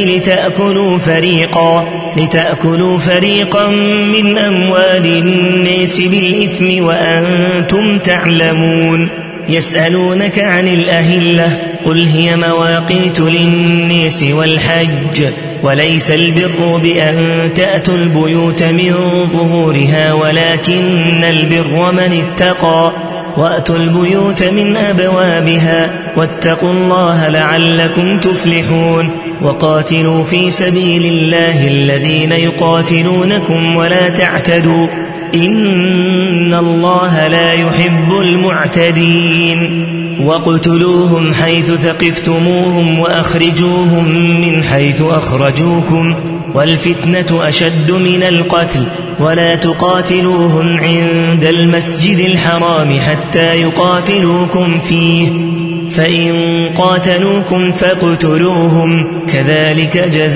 لتأكلوا فريقا من أموال الناس بالإثم وأنتم تعلمون يسألونك عن الأهلة قل هي مواقيت للناس والحج وليس البر بأن تأتوا البيوت من ظهورها ولكن البر من اتقى وأتوا البيوت من أبوابها واتقوا الله لعلكم تفلحون وقاتلوا في سبيل الله الذين يقاتلونكم ولا تعتدوا إن الله لا يحب المعتدين واقتلوهم حيث ثقفتموهم وأخرجوهم من حيث أخرجوكم والفتنة أشد من القتل ولا تقاتلوهم عند المسجد الحرام حتى يقاتلوكم فيه فإن قاتلوكم فاقتلوهم كذلك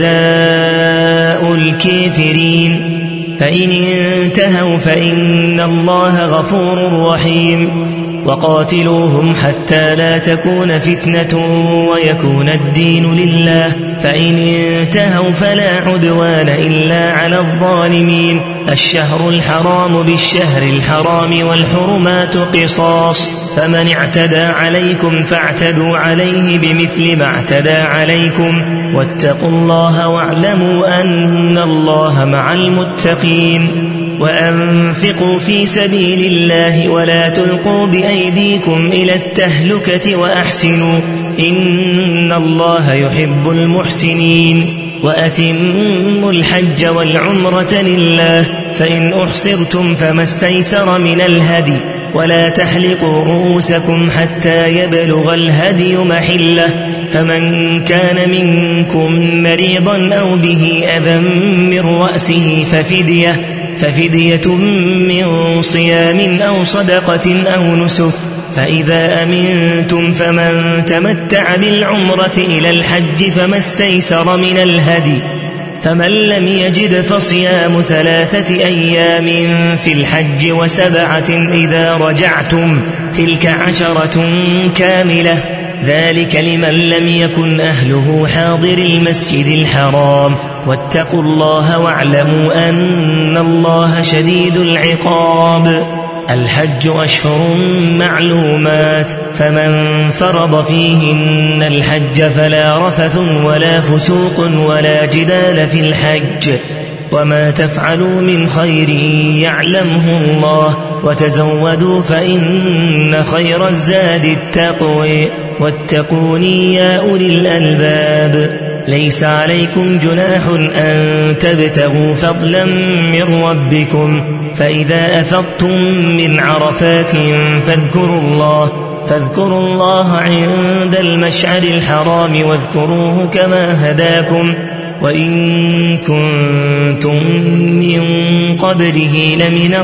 جزاء الكافرين فإن انتهوا فإن الله غفور رحيم وقاتلوهم حتى لا تكون فتنة ويكون الدين لله فإن انتهوا فلا عدوان إلا على الظالمين الشهر الحرام بالشهر الحرام والحرمات قصاص فمن اعتدى عليكم فاعتدوا عليه بمثل ما اعتدى عليكم واتقوا الله واعلموا أن الله مع المتقين وأنفقوا في سبيل الله ولا تلقوا بأيديكم إلى التهلكة وأحسنوا إن الله يحب المحسنين وأتموا الحج والعمرة لله فإن أحصرتم فما استيسر من الهدي ولا تحلقوا رؤوسكم حتى يبلغ الهدي محله فمن كان منكم مريضا أو به أذى من رأسه ففدية من صيام أو صدقة أو نسك فإذا أمنتم فمن تمتع بالعمرة إلى الحج فما استيسر من الهدي فمن لم يجد فصيام 3 أيام في الحج و7 إذا رجعتم تلك 10 كاملة ذلك لمن لم يكن أهله حاضر المسجد الحرام واتقوا الله واعلموا أن الله شديد العقاب الحج أشهر معلومات فمن فرض فيهن الحج فلا رفث ولا فسوق ولا جدال في الحج وما تفعلوا من خير يعلمه الله وتزودوا فإن خير الزاد التقوى واتقوني يا أولي الألباب ليس عليكم جناح أن تبتغوا فضلا من ربكم فإذا أفضتم من عرفات فاذكروا الله عند المشعر الحرام واذكروه كما هداكم وإن كنتم من قبله لمن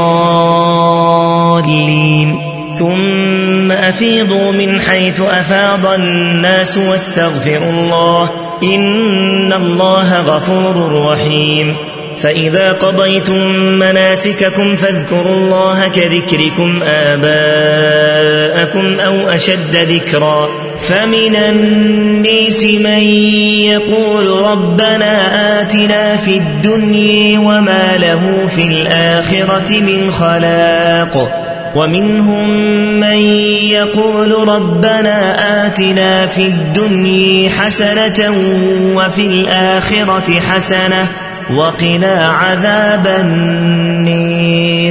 الضالين ثم أفيضوا من حيث أفاض الناس واستغفروا الله إن الله غفور رحيم فإذا قضيتم مناسككم فاذكروا الله كذكركم آباءكم أو أشد ذكرا فمن الناس من يقول ربنا آتنا في الدنيا وما له في الآخرة من خلاق ومنهم من يقول ربنا آتنا في الدنيا حسنة وفي الآخرة حسنة وقنا عذاب النار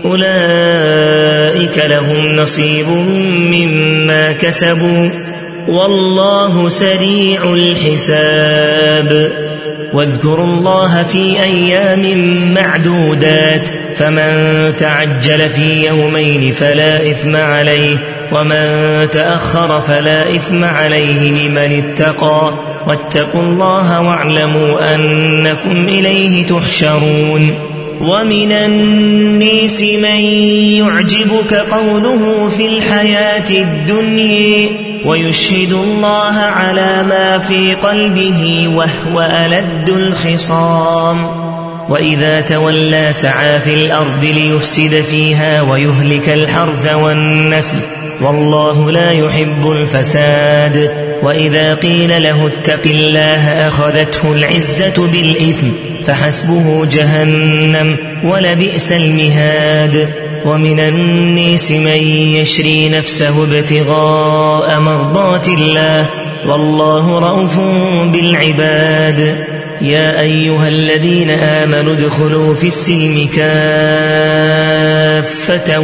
أولئك لهم نصيب مما كسبوا والله سريع الحساب واذكروا الله في أيام معدودات فمن تعجل في يومين فلا إثم عليه ومن تأخر فلا إثم عليه لمن اتقى واتقوا الله واعلموا أنكم إليه تحشرون ومن الناس من يعجبك قوله في الحياة الدنيا ويشهد الله على ما في قلبه وهو ألد الخصام وإذا تولى سعى في الأرض ليفسد فيها ويهلك الحرث والنسل والله لا يحب الفساد وإذا قيل له اتق الله أخذته العزة بالإثم فحسبه جهنم ولبئس المهاد ومن الناس من يشري نفسه ابتغاء مرضات الله والله رؤوف بالعباد يا أيها الذين آمنوا ادخلوا في السلم كافة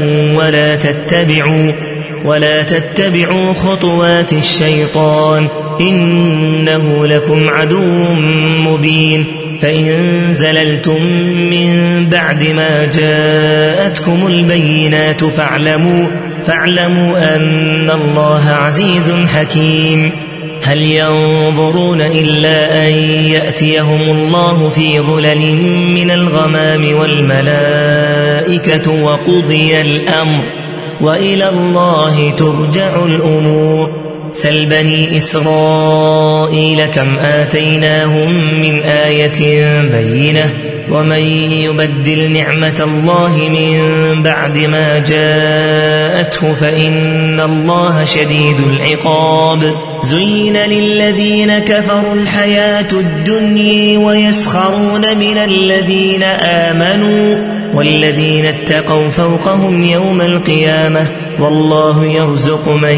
ولا تتبعوا خطوات الشيطان إنه لكم عدو مبين فإن زللتم من بعد ما جاءتكم البينات فاعلموا أن الله عزيز حكيم هل ينظرون إلا أن يأتيهم الله في ظلل من الغمام والملائكة وقضي الأمر وإلى الله ترجع الأمور سل بني إسرائيل كم آتيناهم من آية بينة ومن يبدل نعمة الله من بعد ما جاءته فإن الله شديد العقاب زين للذين كفروا الحياة الدنيا ويسخرون من الذين آمنوا والذين اتقوا فوقهم يوم القيامة والله يرزق من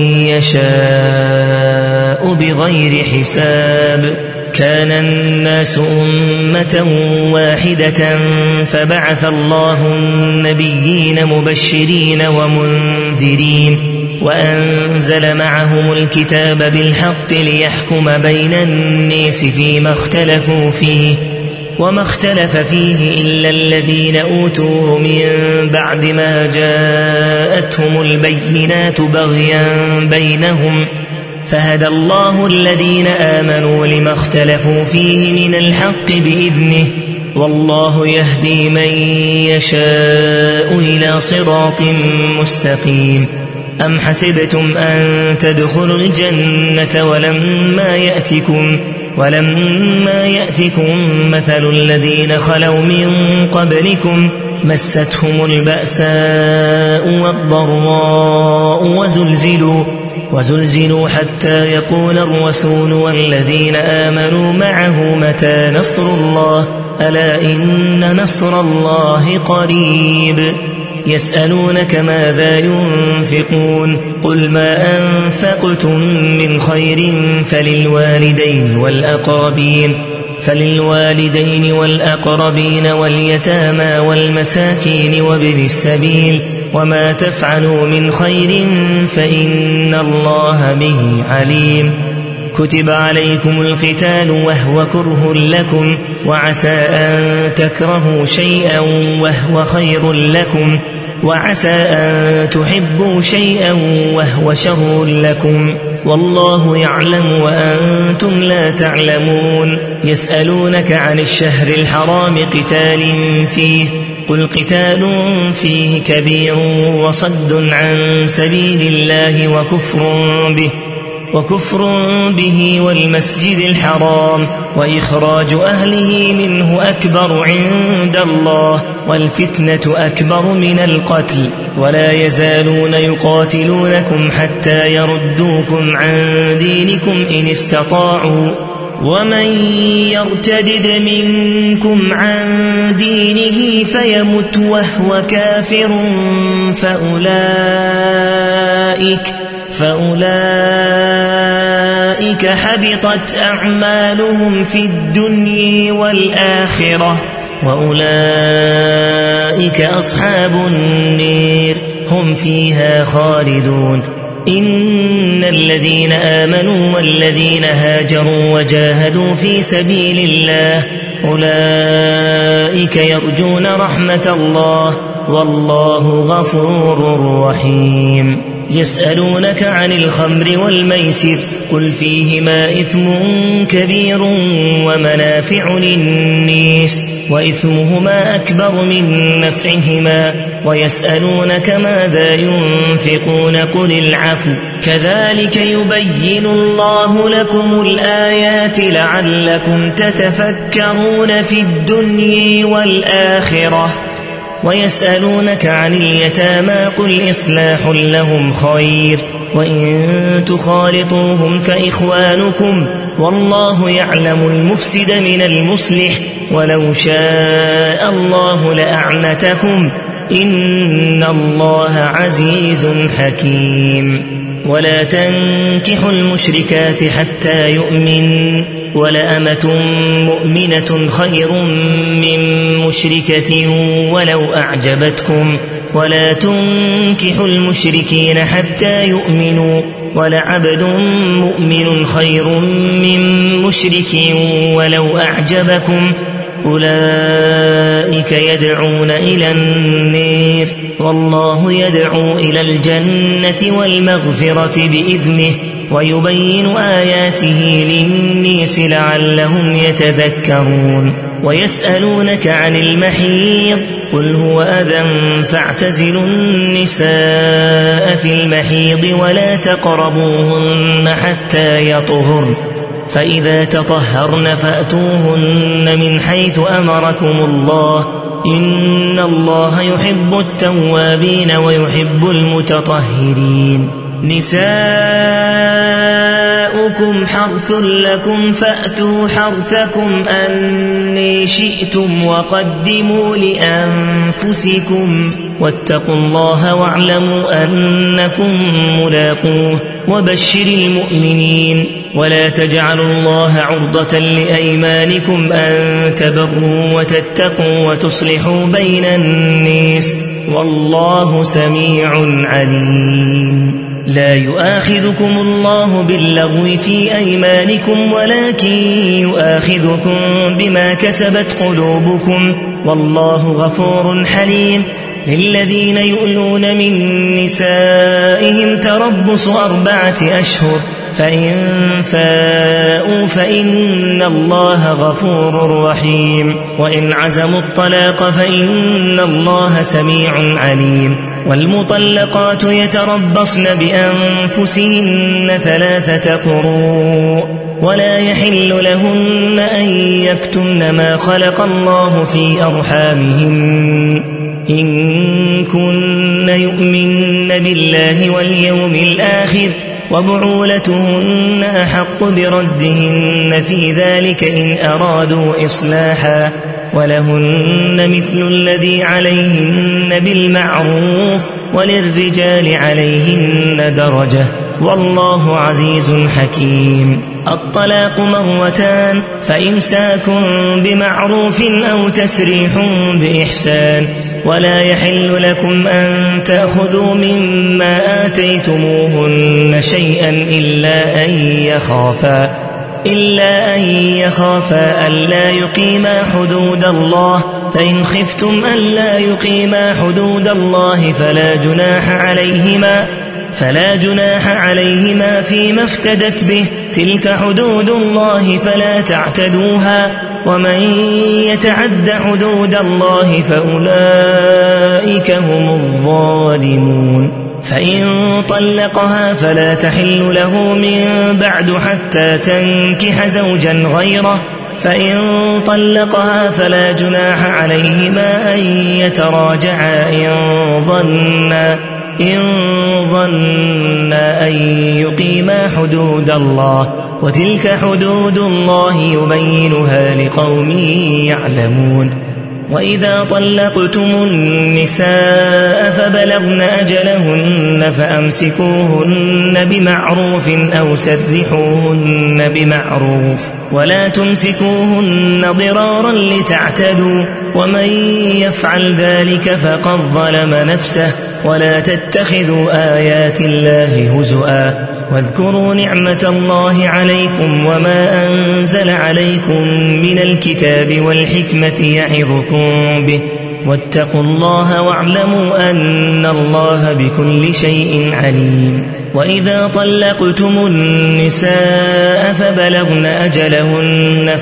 يشاء بغير حساب كان الناس أمة واحدة فبعث الله النبيين مبشرين ومنذرين وأنزل معهم الكتاب بالحق ليحكم بين الناس فيما اختلفوا فيه وما اختلف فيه إلا الذين أوتوه من بعد ما جاءتهم البينات بغيا بينهم فهدى الله الذين آمنوا لما اختلفوا فيه من الحق بإذنه والله يهدي من يشاء إلى صراط مستقيم أم حسبتم أن تدخلوا الجنة ولما يأتكم مثل الذين خلوا من قبلكم مستهم البأساء والضراء وزلزلوا حتى يقول الرسول والذين آمنوا معه متى نصر الله ألا إن نصر الله قريب يسألونك ماذا ينفقون قل ما أنفقتم من خير فللوالدين والأقربين واليتامى والمساكين وابن السبيل وما تفعلوا من خير فإن الله به عليم كتب عليكم القتال وهو كره لكم وعسى أن تكرهوا شيئا وهو خير لكم وعسى أن تحبوا شيئا وهو شر لكم والله يعلم وأنتم لا تعلمون يسألونك عن الشهر الحرام قتال فيه قل قتال فيه كبير وصد عن سبيل الله وكفر به والمسجد الحرام وإخراج أهله منه أكبر عند الله والفتنة أكبر من القتل ولا يزالون يقاتلونكم حتى يردوكم عن دينكم إن استطاعوا ومن يرتدد منكم عن دينه فيمت وهو كافر فأولئك حبطت أعمالهم في الدنيا والآخرة وأولئك أصحاب النير هم فيها خالدون إن الذين آمنوا والذين هاجروا وجاهدوا في سبيل الله أولئك يرجون رحمة الله والله غفور رحيم يسألونك عن الخمر والميسر قل فيهما إثم كبير ومنافع للناس وإثمهما أكبر من نفعهما ويسألونك ماذا ينفقون قل العفو كذلك يبين الله لكم الآيات لعلكم تتفكرون في الدنيا والآخرة ويسألونك عن اليتامى قل إصلاح لهم خير وإن تخالطوهم فإخوانكم والله يعلم المفسد من المصلح ولو شاء الله لأعنتكم إن الله عزيز حكيم ولا تنكحوا المشركات حتى يؤمن ولأمة مؤمنة خير من مشركة ولو أعجبتكم ولا تنكحوا المشركين حتى يؤمنوا ولعبد مؤمن خير من مشرك ولو أعجبكم أولئك يدعون إلى النار والله يدعو إلى الجنة والمغفرة بإذنه ويبين آياته للناس لعلهم يتذكرون ويسألونك عن المحيض قل هو أذى فاعتزلوا النساء في المحيض ولا تقربوهن حتى يطهرن فإذا تطهرن فأتوهن من حيث أمركم الله إن الله يحب التوابين ويحب المتطهرين نساؤكم حرث لكم فأتوا حرثكم أني شئتم وقدموا لأنفسكم واتقوا الله واعلموا أنكم ملاقوه وبشر المؤمنين ولا تجعلوا الله عرضة لأيمانكم أن تبروا وتتقوا وتصلحوا بين الناس والله سميع عليم لا يؤاخذكم الله باللغو في أيمانكم ولكن يؤاخذكم بما كسبت قلوبكم والله غفور حليم للذين يؤلون من نسائهم تربص 4 أشهر فإن فاءوا فإن الله غفور رحيم وإن عزموا الطلاق فإن الله سميع عليم والمطلقات يتربصن بأنفسهن 3 قروء ولا يحل لهن أن يكتمن ما خلق الله في أرحامهن إن كن يؤمن بالله واليوم الآخر وبعولتهن أحق بردهن في ذلك إن أرادوا إصلاحا ولهن مثل الذي عليهن بالمعروف وللرجال عليهن درجة والله عزيز حكيم الطلاق 2 فإمساك بمعروف أو تسريح بإحسان ولا يحل لكم أن تأخذوا مما آتيتموهن شيئا إلا أن يخافا ألا يقيما حدود الله فإن خفتم ألا يقيما حدود الله فلا جناح عليهما فيما افتدت به تلك حدود الله فلا تعتدوها ومن يتعد حدود الله فأولئك هم الظالمون فإن طلقها فلا تحل له من بعد حتى تنكح زوجا غيره فإن طلقها فلا جناح عليهما أن يتراجعا إن ظنا أن يقيما حدود الله وتلك حدود الله يبينها لقوم يعلمون وإذا طلقتم النساء فبلغن أجلهن فأمسكوهن بمعروف أو سرحوهن بمعروف ولا تمسكوهن ضرارا لتعتدوا ومن يفعل ذلك فقد ظلم نفسه ولا تتخذوا آيات الله هزؤا واذكروا نعمة الله عليكم وما أنزل عليكم من الكتاب والحكمة يعظكم به واتقوا الله واعلموا أن الله بكل شيء عليم وإذا طلقتم النساء فبلغن أجلهن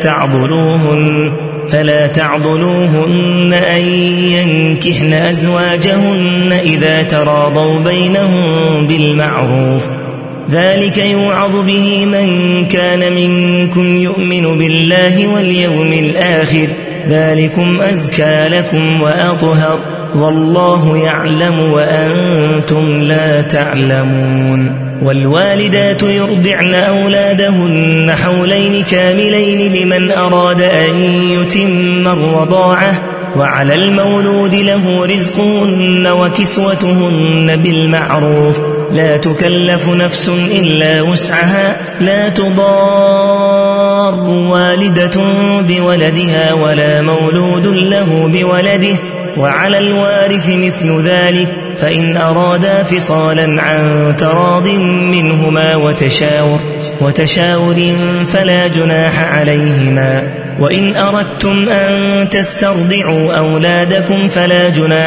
فلا تعضلوهن أن ينكحن أزواجهن إذا تراضوا بينهم بالمعروف ذلك يوعظ به من كان منكم يؤمن بالله واليوم الآخر ذلكم أزكى لكم وأطهر والله يعلم وأنتم لا تعلمون والوالدات يرضعن أولادهن حولين كاملين لمن أراد أن يتم الرضاعة وعلى المولود له رزقهن وكسوتهن بالمعروف لا تكلف نفس إلا وسعها لا تضار والدة بولدها ولا مولود له بولده وعلى الوارث مثل ذلك فإن أرادا فصالا عن تراض منهما وتشاور فلا جناح عليهما وإن أردتم أن تسترضعوا أولادكم فلا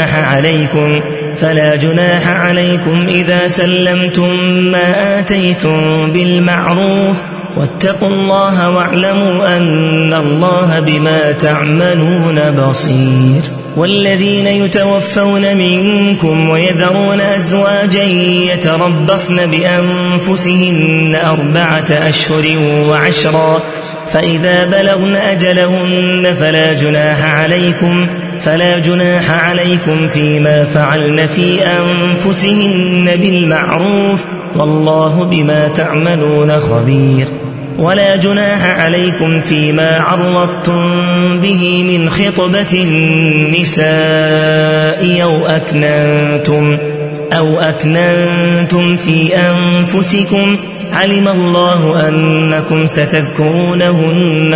جناح عليكم إذا سلمتم ما آتيتم بالمعروف واتقوا الله واعلموا أن الله بما تعملون بصير والذين يتوفون منكم ويذرون أزواجا يتربصن بأنفسهن 4 أشهر وعشرا فإذا بلغن أجلهن فلا جناح عليكم فيما فعلن في أنفسهن بالمعروف والله بما تعملون خبير ولا جناح عليكم فيما عرضتم به من خطبة النساء أو أكننتم في أنفسكم علم الله أنكم ستذكرونهن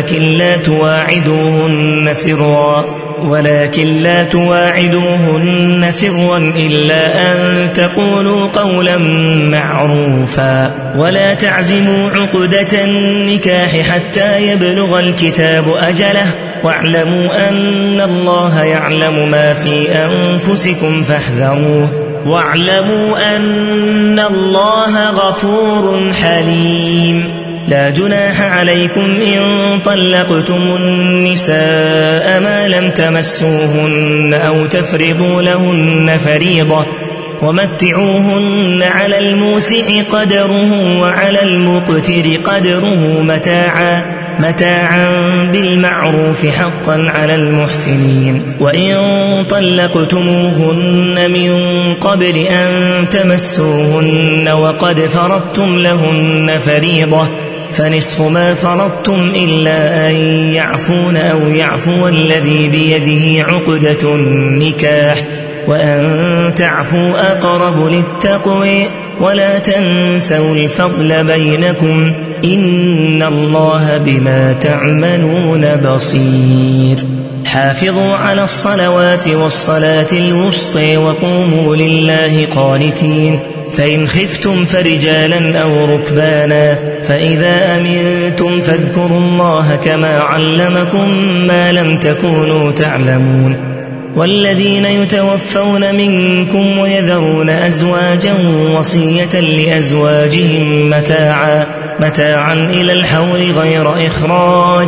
ولكن لا تواعدوهن سرا إلا أن تقولوا قولا معروفا ولا تعزموا عقدة النكاح حتى يبلغ الكتاب أجله واعلموا أن الله يعلم ما في أنفسكم فاحذروه واعلموا أن الله غفور حليم لا جناح عليكم إن طلقتم النساء ما لم تمسوهن أو تفرضوا لهن فريضة ومتعوهن على الموسع قدره وعلى المقتر قدره متاعا بالمعروف حقا على المحسنين وإن طلقتموهن من قبل أن تمسوهن وقد فرضتم لهن فريضة فنصف ما فرضتم إلا أن يعفون أو يعفو الذي بيده عقدة النكاح وأن تعفوا أقرب للتقوى ولا تنسوا الفضل بينكم إن الله بما تعملون بصير حافظوا على الصلوات والصلاة الوسطى وقوموا لله قانتين فإن خفتم فرجالا أو ركبانا فإذا أمنتم فاذكروا الله كما علمكم ما لم تكونوا تعلمون والذين يتوفون منكم ويذرون أزواجا وصية لأزواجهم متاعا إلى الحول غير إخراج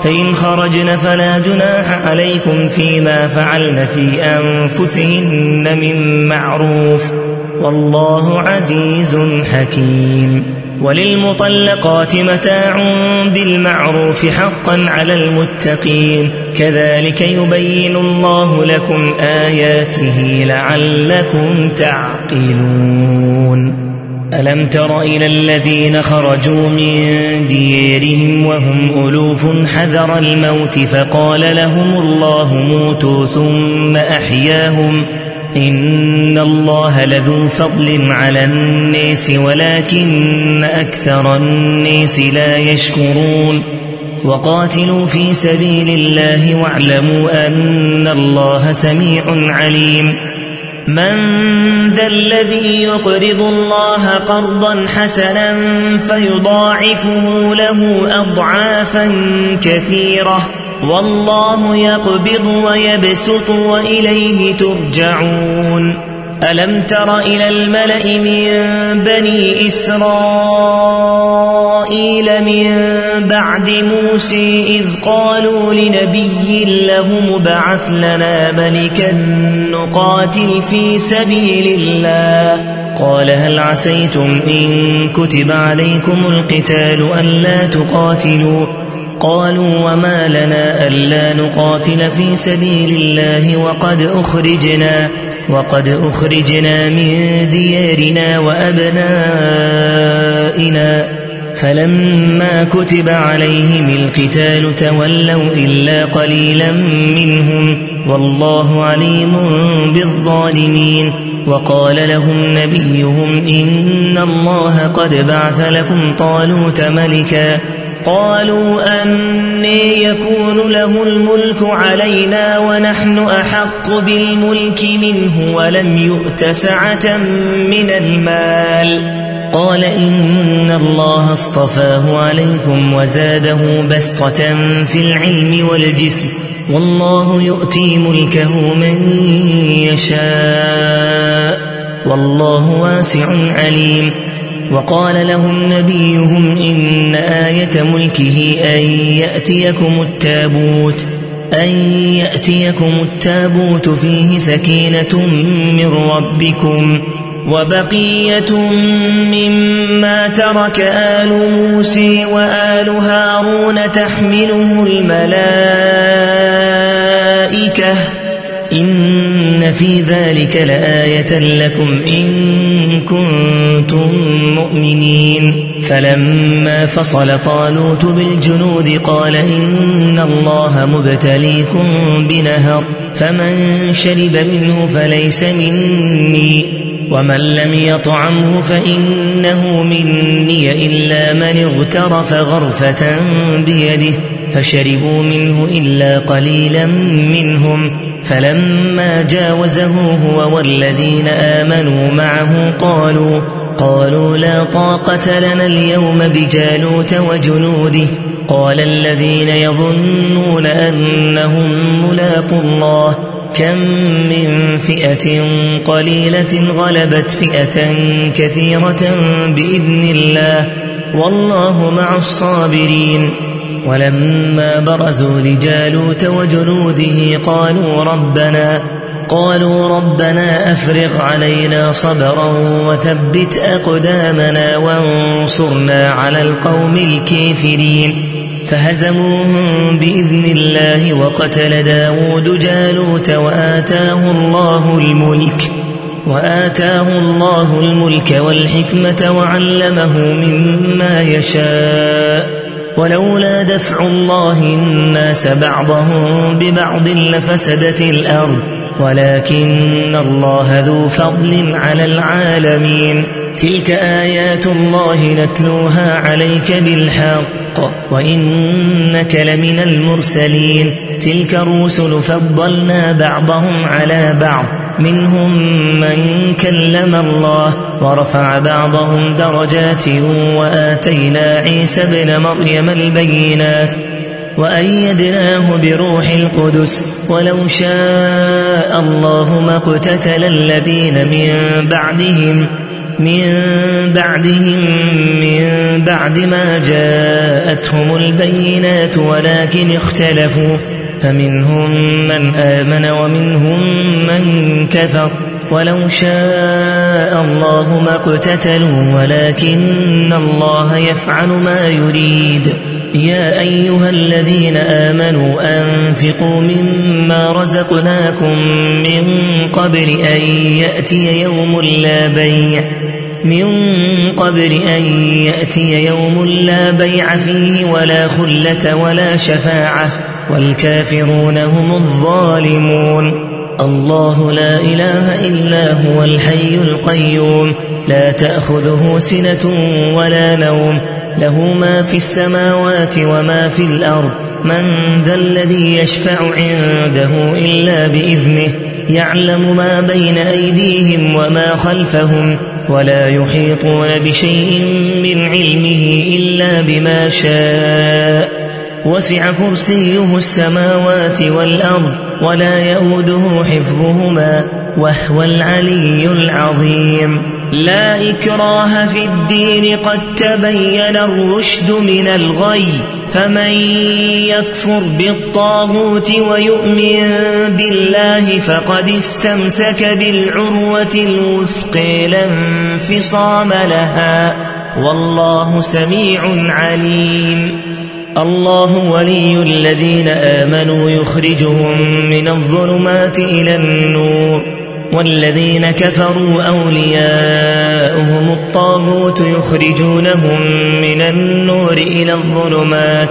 فإن خرجن فلا جناح عليكم فيما فعلن في أنفسهن من معروف والله عزيز حكيم. وللمطلقات متاع بالمعروف حقا على المتقين كذلك يبين الله لكم آياته لعلكم تعقلون. ألم تر إلى الذين خرجوا من ديارهم وهم ألوف حذر الموت فقال لهم الله موتوا ثم أحياهم إن الله لذو فضل على الناس ولكن أكثر الناس لا يشكرون. وقاتلوا في سبيل الله واعلموا أن الله سميع عليم. من ذا الذي يقرض الله قرضا حسنا فيضاعفه له أضعافا كثيرة والله يقبض ويبسط وإليه ترجعون. ألم تر إلى الملأ من بني إسرائيل من بعد موسى إذ قالوا لنبي له مبعث لنا ملكا نقاتل في سبيل الله قال هل عسيتم إن كتب عليكم القتال ألا تقاتلوا قالوا وما لنا ألا نقاتل في سبيل الله وقد أخرجنا من ديارنا وأبنائنا فلما كتب عليهم القتال تولوا إلا قليلا منهم والله عليم بالظالمين. وقال لهم نبيهم إن الله قد بعث لكم طالوت ملكا قالوا أنى يكون له الملك علينا ونحن أحق بالملك منه ولم يؤت سعة من المال قال إن الله اصطفاه عليكم وزاده بسطة في العلم والجسم والله يؤتي ملكه من يشاء والله واسع عليم. وقال لهم نبيهم إن آية ملكه أن يأتيكم التابوت فيه سكينة من ربكم وبقية مما ترك آل موسى وآل هارون تحمله الملائكة إن في ذلك لآية لكم إن كنتم مؤمنين. فلما فصل طالوت بالجنود قال إن الله مبتليكم بنهر فمن شرب منه فليس مني ومن لم يطعمه فإنه مني إلا من اغترف غرفة بيده فشربوا منه إلا قليلا منهم. فلما جاوزه هو والذين آمنوا معه قالوا لا طاقة لنا اليوم بجالوت وجنوده قال الذين يظنون أنهم ملاقوا الله كم من فئة قليلة غلبت فئة كثيرة بإذن الله والله مع الصابرين. ولما برزوا لجالوت وجنوده قالوا ربنا أفرغ علينا صبرا وثبت أقدامنا وانصرنا على القوم الكافرين فهزموهم بإذن الله وقتل داود جالوت وآتاه الله الملك والحكمة وعلمه مما يشاء ولولا دفع الله الناس بعضهم ببعض لفسدت الأرض ولكن الله ذو فضل على العالمين. تلك آيات الله نتلوها عليك بالحق وإنك لمن المرسلين. تلك الرسل فضلنا بعضهم على بعض منهم من كلم الله ورفع بعضهم درجات وآتينا عيسى ابن مريم البينات وأيدناه بروح القدس ولو شاء الله ما اقتتل الذين من من بعدهم من بعد ما جاءتهم البينات ولكن اختلفوا فمنهم من آمن ومنهم من كفر ولو شاء الله ما اقتتلوا ولكن الله يفعل ما يريد يا أيها الذين آمنوا أنفقوا مما رزقناكم من قبل أن يأتي يوم لا بيع فيه ولا خلة ولا شفاعة والكافرون هم الظالمون الله لا إله إلا هو الحي القيوم لا تأخذه سنة ولا نوم له ما في السماوات وما في الأرض من ذا الذي يشفع عنده إلا بإذنه يعلم ما بين أيديهم وما خلفهم ولا يحيطون بشيء من علمه إلا بما شاء وسع كرسيه السماوات والأرض ولا يؤوده حفظهما وهو العلي العظيم لا إكراه في الدين قد تبين الرشد من الغي فمن يكفر بالطاغوت ويؤمن بالله فقد استمسك بالعروة الوثقى لا انفصام لها والله سميع عليم الله ولي الذين آمنوا يخرجهم من الظلمات إلى النور والذين كفروا أولياؤهم الطاغوت يخرجونهم من النور إلى الظلمات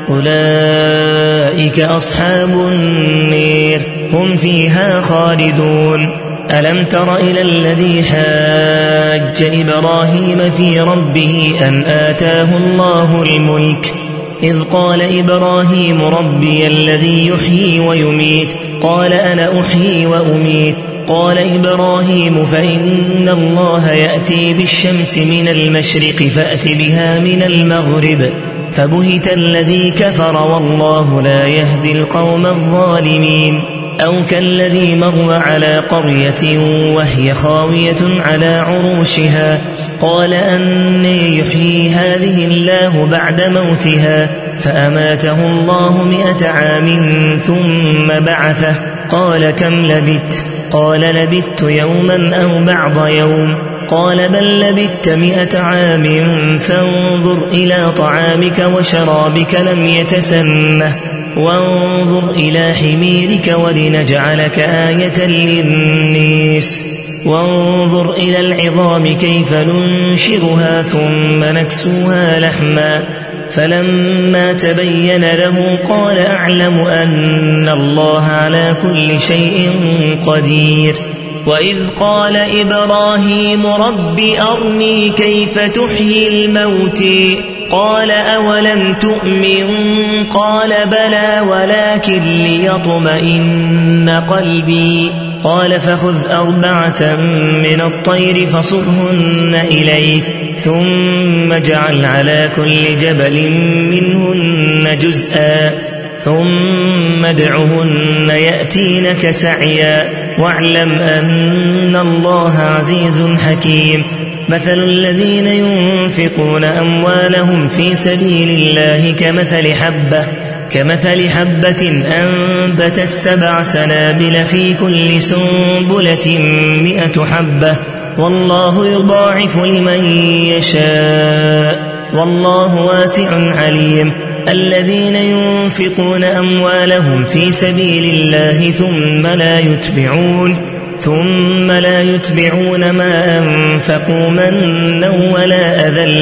أولئك أصحاب النير هم فيها خالدون ألم تر إلى الذي حاج إبراهيم في ربه أن آتاه الله الملك إذ قال إبراهيم ربي الذي يحيي ويميت قال أنا أحيي وأميت قال إبراهيم فإن الله يأتي بالشمس من المشرق فأت بها من المغرب فبهت الذي كفر والله لا يهدي القوم الظالمين أو كالذي مر على قرية وهي خاوية على عروشها قال أني يحيي هذه الله بعد موتها فأماته الله 100 عام ثم بعثه قال كم لبثت قال لبثت يوما أو بعض يوم قال بل لبثت 100 عام فانظر إلى طعامك وشرابك لم يتسنه وانظر إلى حميرك ولنجعلك آية للناس وانظر إلى العظام كيف ننشرها ثم نكسوها لحما فلما تبين له قال أعلم أن الله على كل شيء قدير وإذ قال إبراهيم رب أرني كيف تحيي الموت قال أولم تؤمن قال بلى ولكن ليطمئن قلبي قال فخذ 4 من الطير فصرهن إليك ثم اجعل على كل جبل منهن جزءا ثم ادعهن يأتينك سعيا واعلم أن الله عزيز حكيم مثل الذين ينفقون أموالهم في سبيل الله كمثل حبة أنبتت 7 سنابل في كل سنبلة 100 حبة والله يضاعف لمن يشاء والله واسع عليم الذين ينفقون أموالهم في سبيل الله ثم لا يتبعون ما أنفقوا منا ولا أذى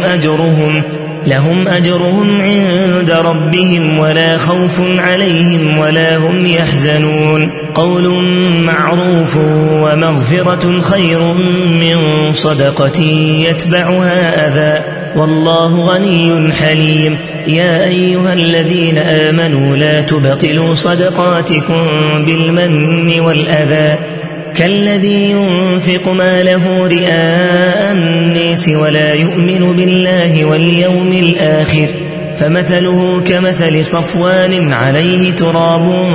لهم أجرهم عند ربهم ولا خوف عليهم ولا هم يحزنون قول معروف ومغفرة خير من صدقة يتبعها أذى والله غني حليم يا أيها الذين آمنوا لا تبطلوا صدقاتكم بالمن والأذى كالذي ينفق ماله رئاء الناس ولا يؤمن بالله واليوم الآخر فمثله كمثل صفوان عليه تراب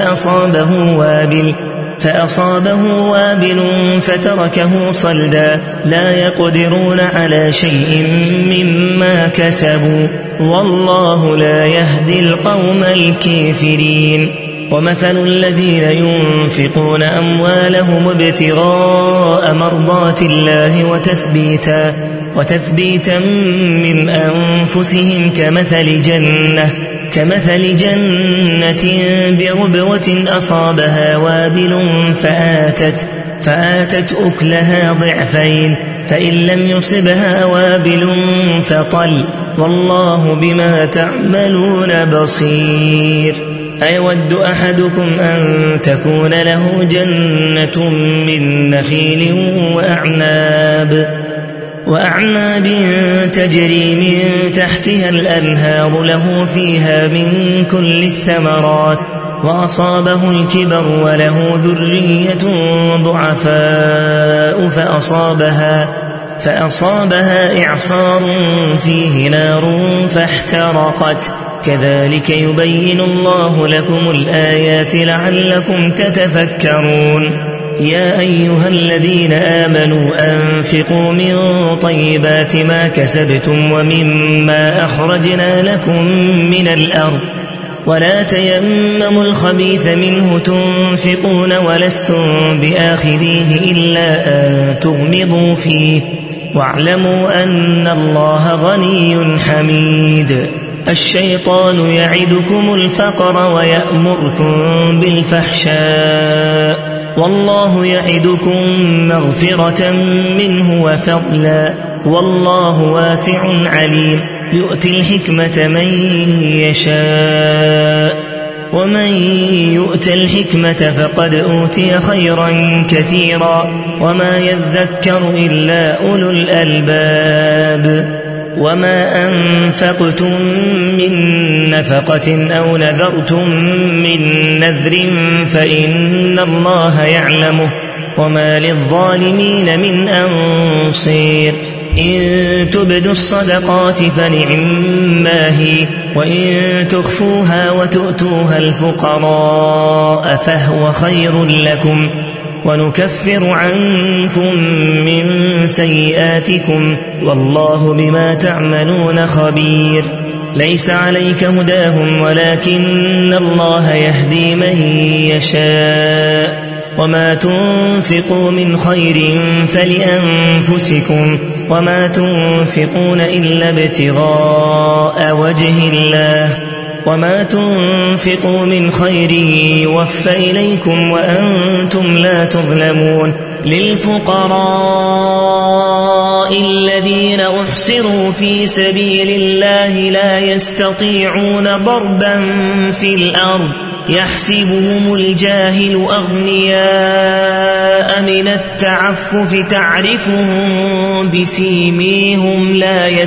فأصابه وابل فتركه صلدا لا يقدرون على شيء مما كسبوا والله لا يهدي القوم الكافرين. ومثل الذين ينفقون أموالهم ابتغاء مرضات الله وتثبيتا من أنفسهم كمثل جنة بربوة أصابها وابل فآتت أكلها ضعفين فإن لم يصبها وابل فطل والله بما تعملون بصير. أيود أحدكم أن تكون له جنة من نخيل وأعناب تجري من تحتها الأنهار له فيها من كل الثمرات وأصابه الكبر وله ذرية ضعفاء فأصابها إعصار فيه نار فاحترقت كذلك يبين الله لكم الآيات لعلكم تتفكرون. يا أيها الذين آمنوا أنفقوا من طيبات ما كسبتم ومما أخرجنا لكم من الأرض ولا تيمموا الخبيث منه تنفقون ولستم بآخذيه إلا أن تغمضوا فيه واعلموا أن الله غني حميد. الشيطان يعدكم الفقر ويأمركم بالفحشاء والله يعدكم مغفرة منه وفضلا والله واسع عليم. يؤتي الحكمة من يشاء ومن يؤت الحكمة فقد أوتي خيرا كثيرا وما يذكر إلا أولو الألباب. وما أنفقتم من نفقة أو نذرتم من نذر فإن الله يعلمه وما للظالمين من أنصير. إن تبدوا الصدقات فنعما هي وإن تخفوها وتؤتوها الفقراء فهو خير لكم ونكفر عنكم من سيئاتكم والله بما تعملون خبير. ليس عليك هداهم ولكن الله يهدي من يشاء وما تنفقوا من خير فلأنفسكم وما تنفقون إلا ابتغاء وجه الله وما تنفقوا من خير يوفى إليكم وأنتم لا تظلمون. للفقراء الذين أحصروا في سبيل الله لا يستطيعون ضربا في الأرض يحسبهم الجاهل أغنياء من التعفف تعرفهم بسيميهم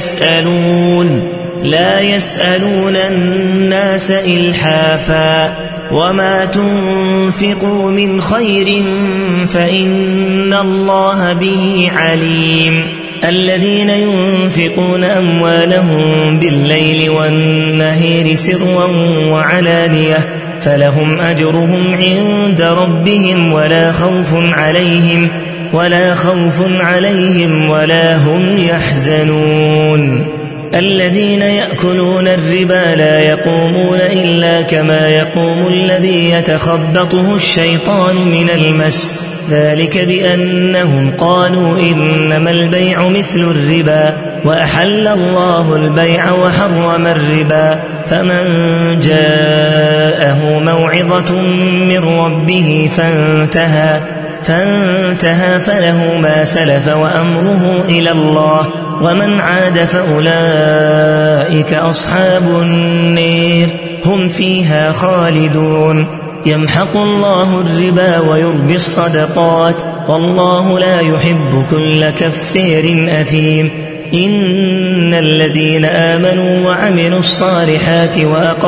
لا يسألون الناس إلحافا وما تنفقوا من خير فإن الله به عليم. الذين ينفقون أموالهم بالليل والنهار سرا وعلانية فلهم أجرهم عند ربهم ولا خوف عليهم ولا هم يحزنون. الذين يأكلون الربا لا يقومون إلا كما يقوم الذي يتخبطه الشيطان من المس ذلك بأنهم قالوا إنما البيع مثل الربا وأحل الله البيع وحرم الربا. فمن جاءه موعظة من ربه فانتهى فله ما سلف وأمره إلى الله ومن عاد فأولئك أصحاب النير هم فيها خالدون. يمحق الله الربا ويربي الصدقات والله لا يحب كل كفار أثيم. إن الذين آمنوا وعملوا الصالحات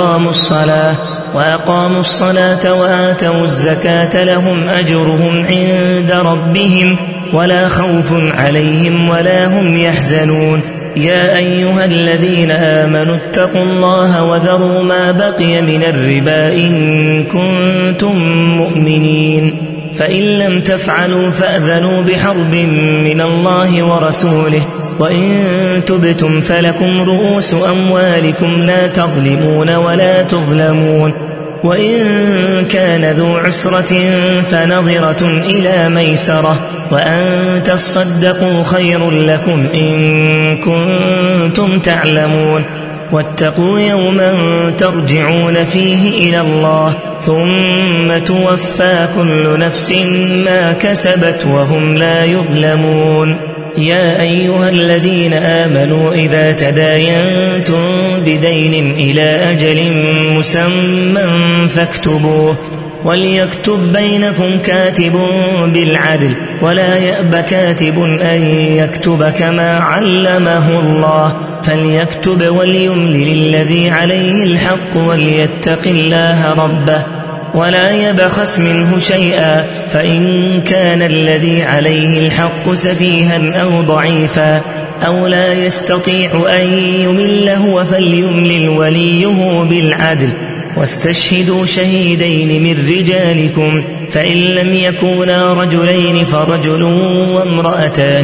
وأقاموا الصلاة وآتوا الزكاة لهم أجرهم عند ربهم ولا خوف عليهم ولا هم يحزنون يا أيها الذين آمنوا اتقوا الله وذروا ما بقي من الربا إن كنتم مؤمنين فإن لم تفعلوا فأذنوا بحرب من الله ورسوله وإن تبتم فلكم رؤوس أموالكم لا تظلمون ولا تظلمون وإن كان ذو عسرة فنظرة إلى ميسرة وأن تصدقوا خير لكم إن كنتم تعلمون واتقوا يوما ترجعون فيه إلى الله ثم توفى كل نفس ما كسبت وهم لا يظلمون يا أيها الذين آمنوا إذا تداينتم بدين إلى أجل مسمى فاكتبوه وليكتب بينكم كاتب بالعدل ولا يأب كاتب أن يكتب كما علمه الله فليكتب وليملل الذي عليه الحق وليتق الله ربه ولا يبخس منه شيئا فإن كان الذي عليه الحق سفيها أو ضعيفا أو لا يستطيع أن يمل هو فليملل وليه بالعدل واستشهدوا شهيدين من رجالكم فإن لم يكونا رجلين فرجل وامرأتان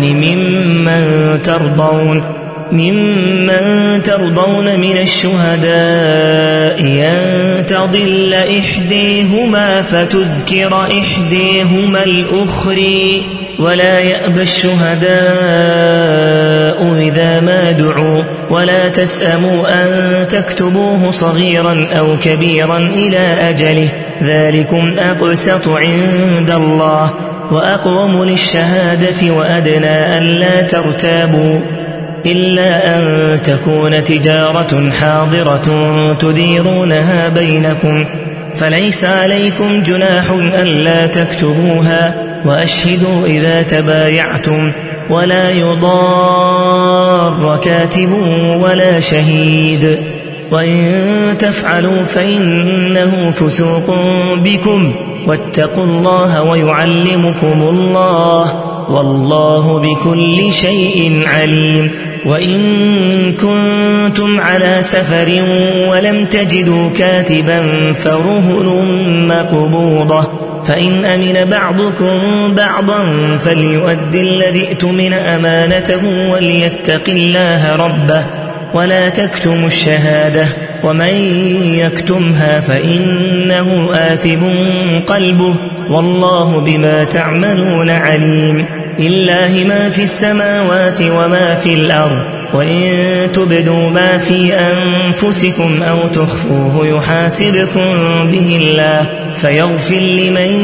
ممن ترضون من الشهداء أن تضل إحديهما فتذكر إحديهما الأخرى ولا يأبى الشهداء إذا ما دعوا ولا تسأموا أن تكتبوه صغيرا أو كبيرا إلى أجله ذلكم أقسط عند الله وأقوم للشهادة وأدنى ألا ترتابوا إلا أن تكون تجارة حاضرة تديرونها بينكم فليس عليكم جناح ألا تكتبوها وأشهدوا إذا تبايعتم ولا يضار كاتب ولا شهيد وإن تفعلوا فإنه فسوق بكم واتقوا الله ويعلمكم الله والله بكل شيء عليم وإن كنتم على سفر ولم تجدوا كاتبا فرهن مقبوضة فإن أمن بعضكم بعضا فليؤد الذي اؤتمن أمانته وليتق الله ربه ولا تكتموا الشهادة ومن يكتمها فإنه آثم قلبه والله بما تعملون عليم لله ما في السماوات وما في الأرض وإن تبدوا ما في أنفسكم أو تخفوه يحاسبكم به الله فيغفر لمن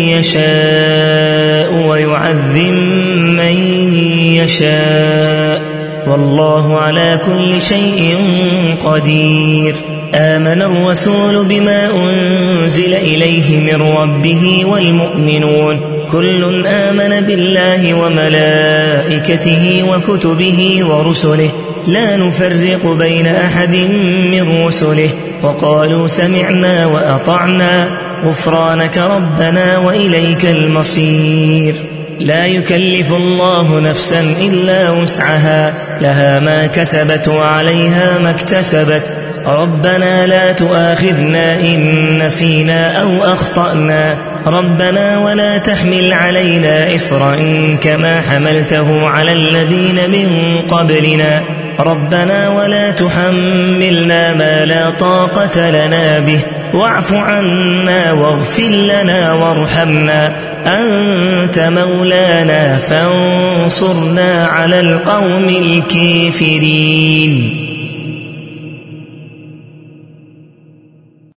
يشاء ويعذب من يشاء والله على كل شيء قدير آمن الرسول بما أنزل إليه من ربه والمؤمنون كل آمن بالله وملائكته وكتبه ورسله لا نفرق بين أحد من رسله وقالوا سمعنا وأطعنا غفرانك ربنا وإليك المصير لا يكلف الله نفسا إلا وسعها لها ما كسبت وعليها ما اكتسبت ربنا لا تؤاخذنا إن نسينا أو أخطأنا ربنا ولا تحمل علينا إصرا كما حملته على الذين من قبلنا ربنا ولا تحملنا ما لا طاقة لنا به واعف عنا واغفر لنا وارحمنا أنت مولانا فانصرنا على القوم الكافرين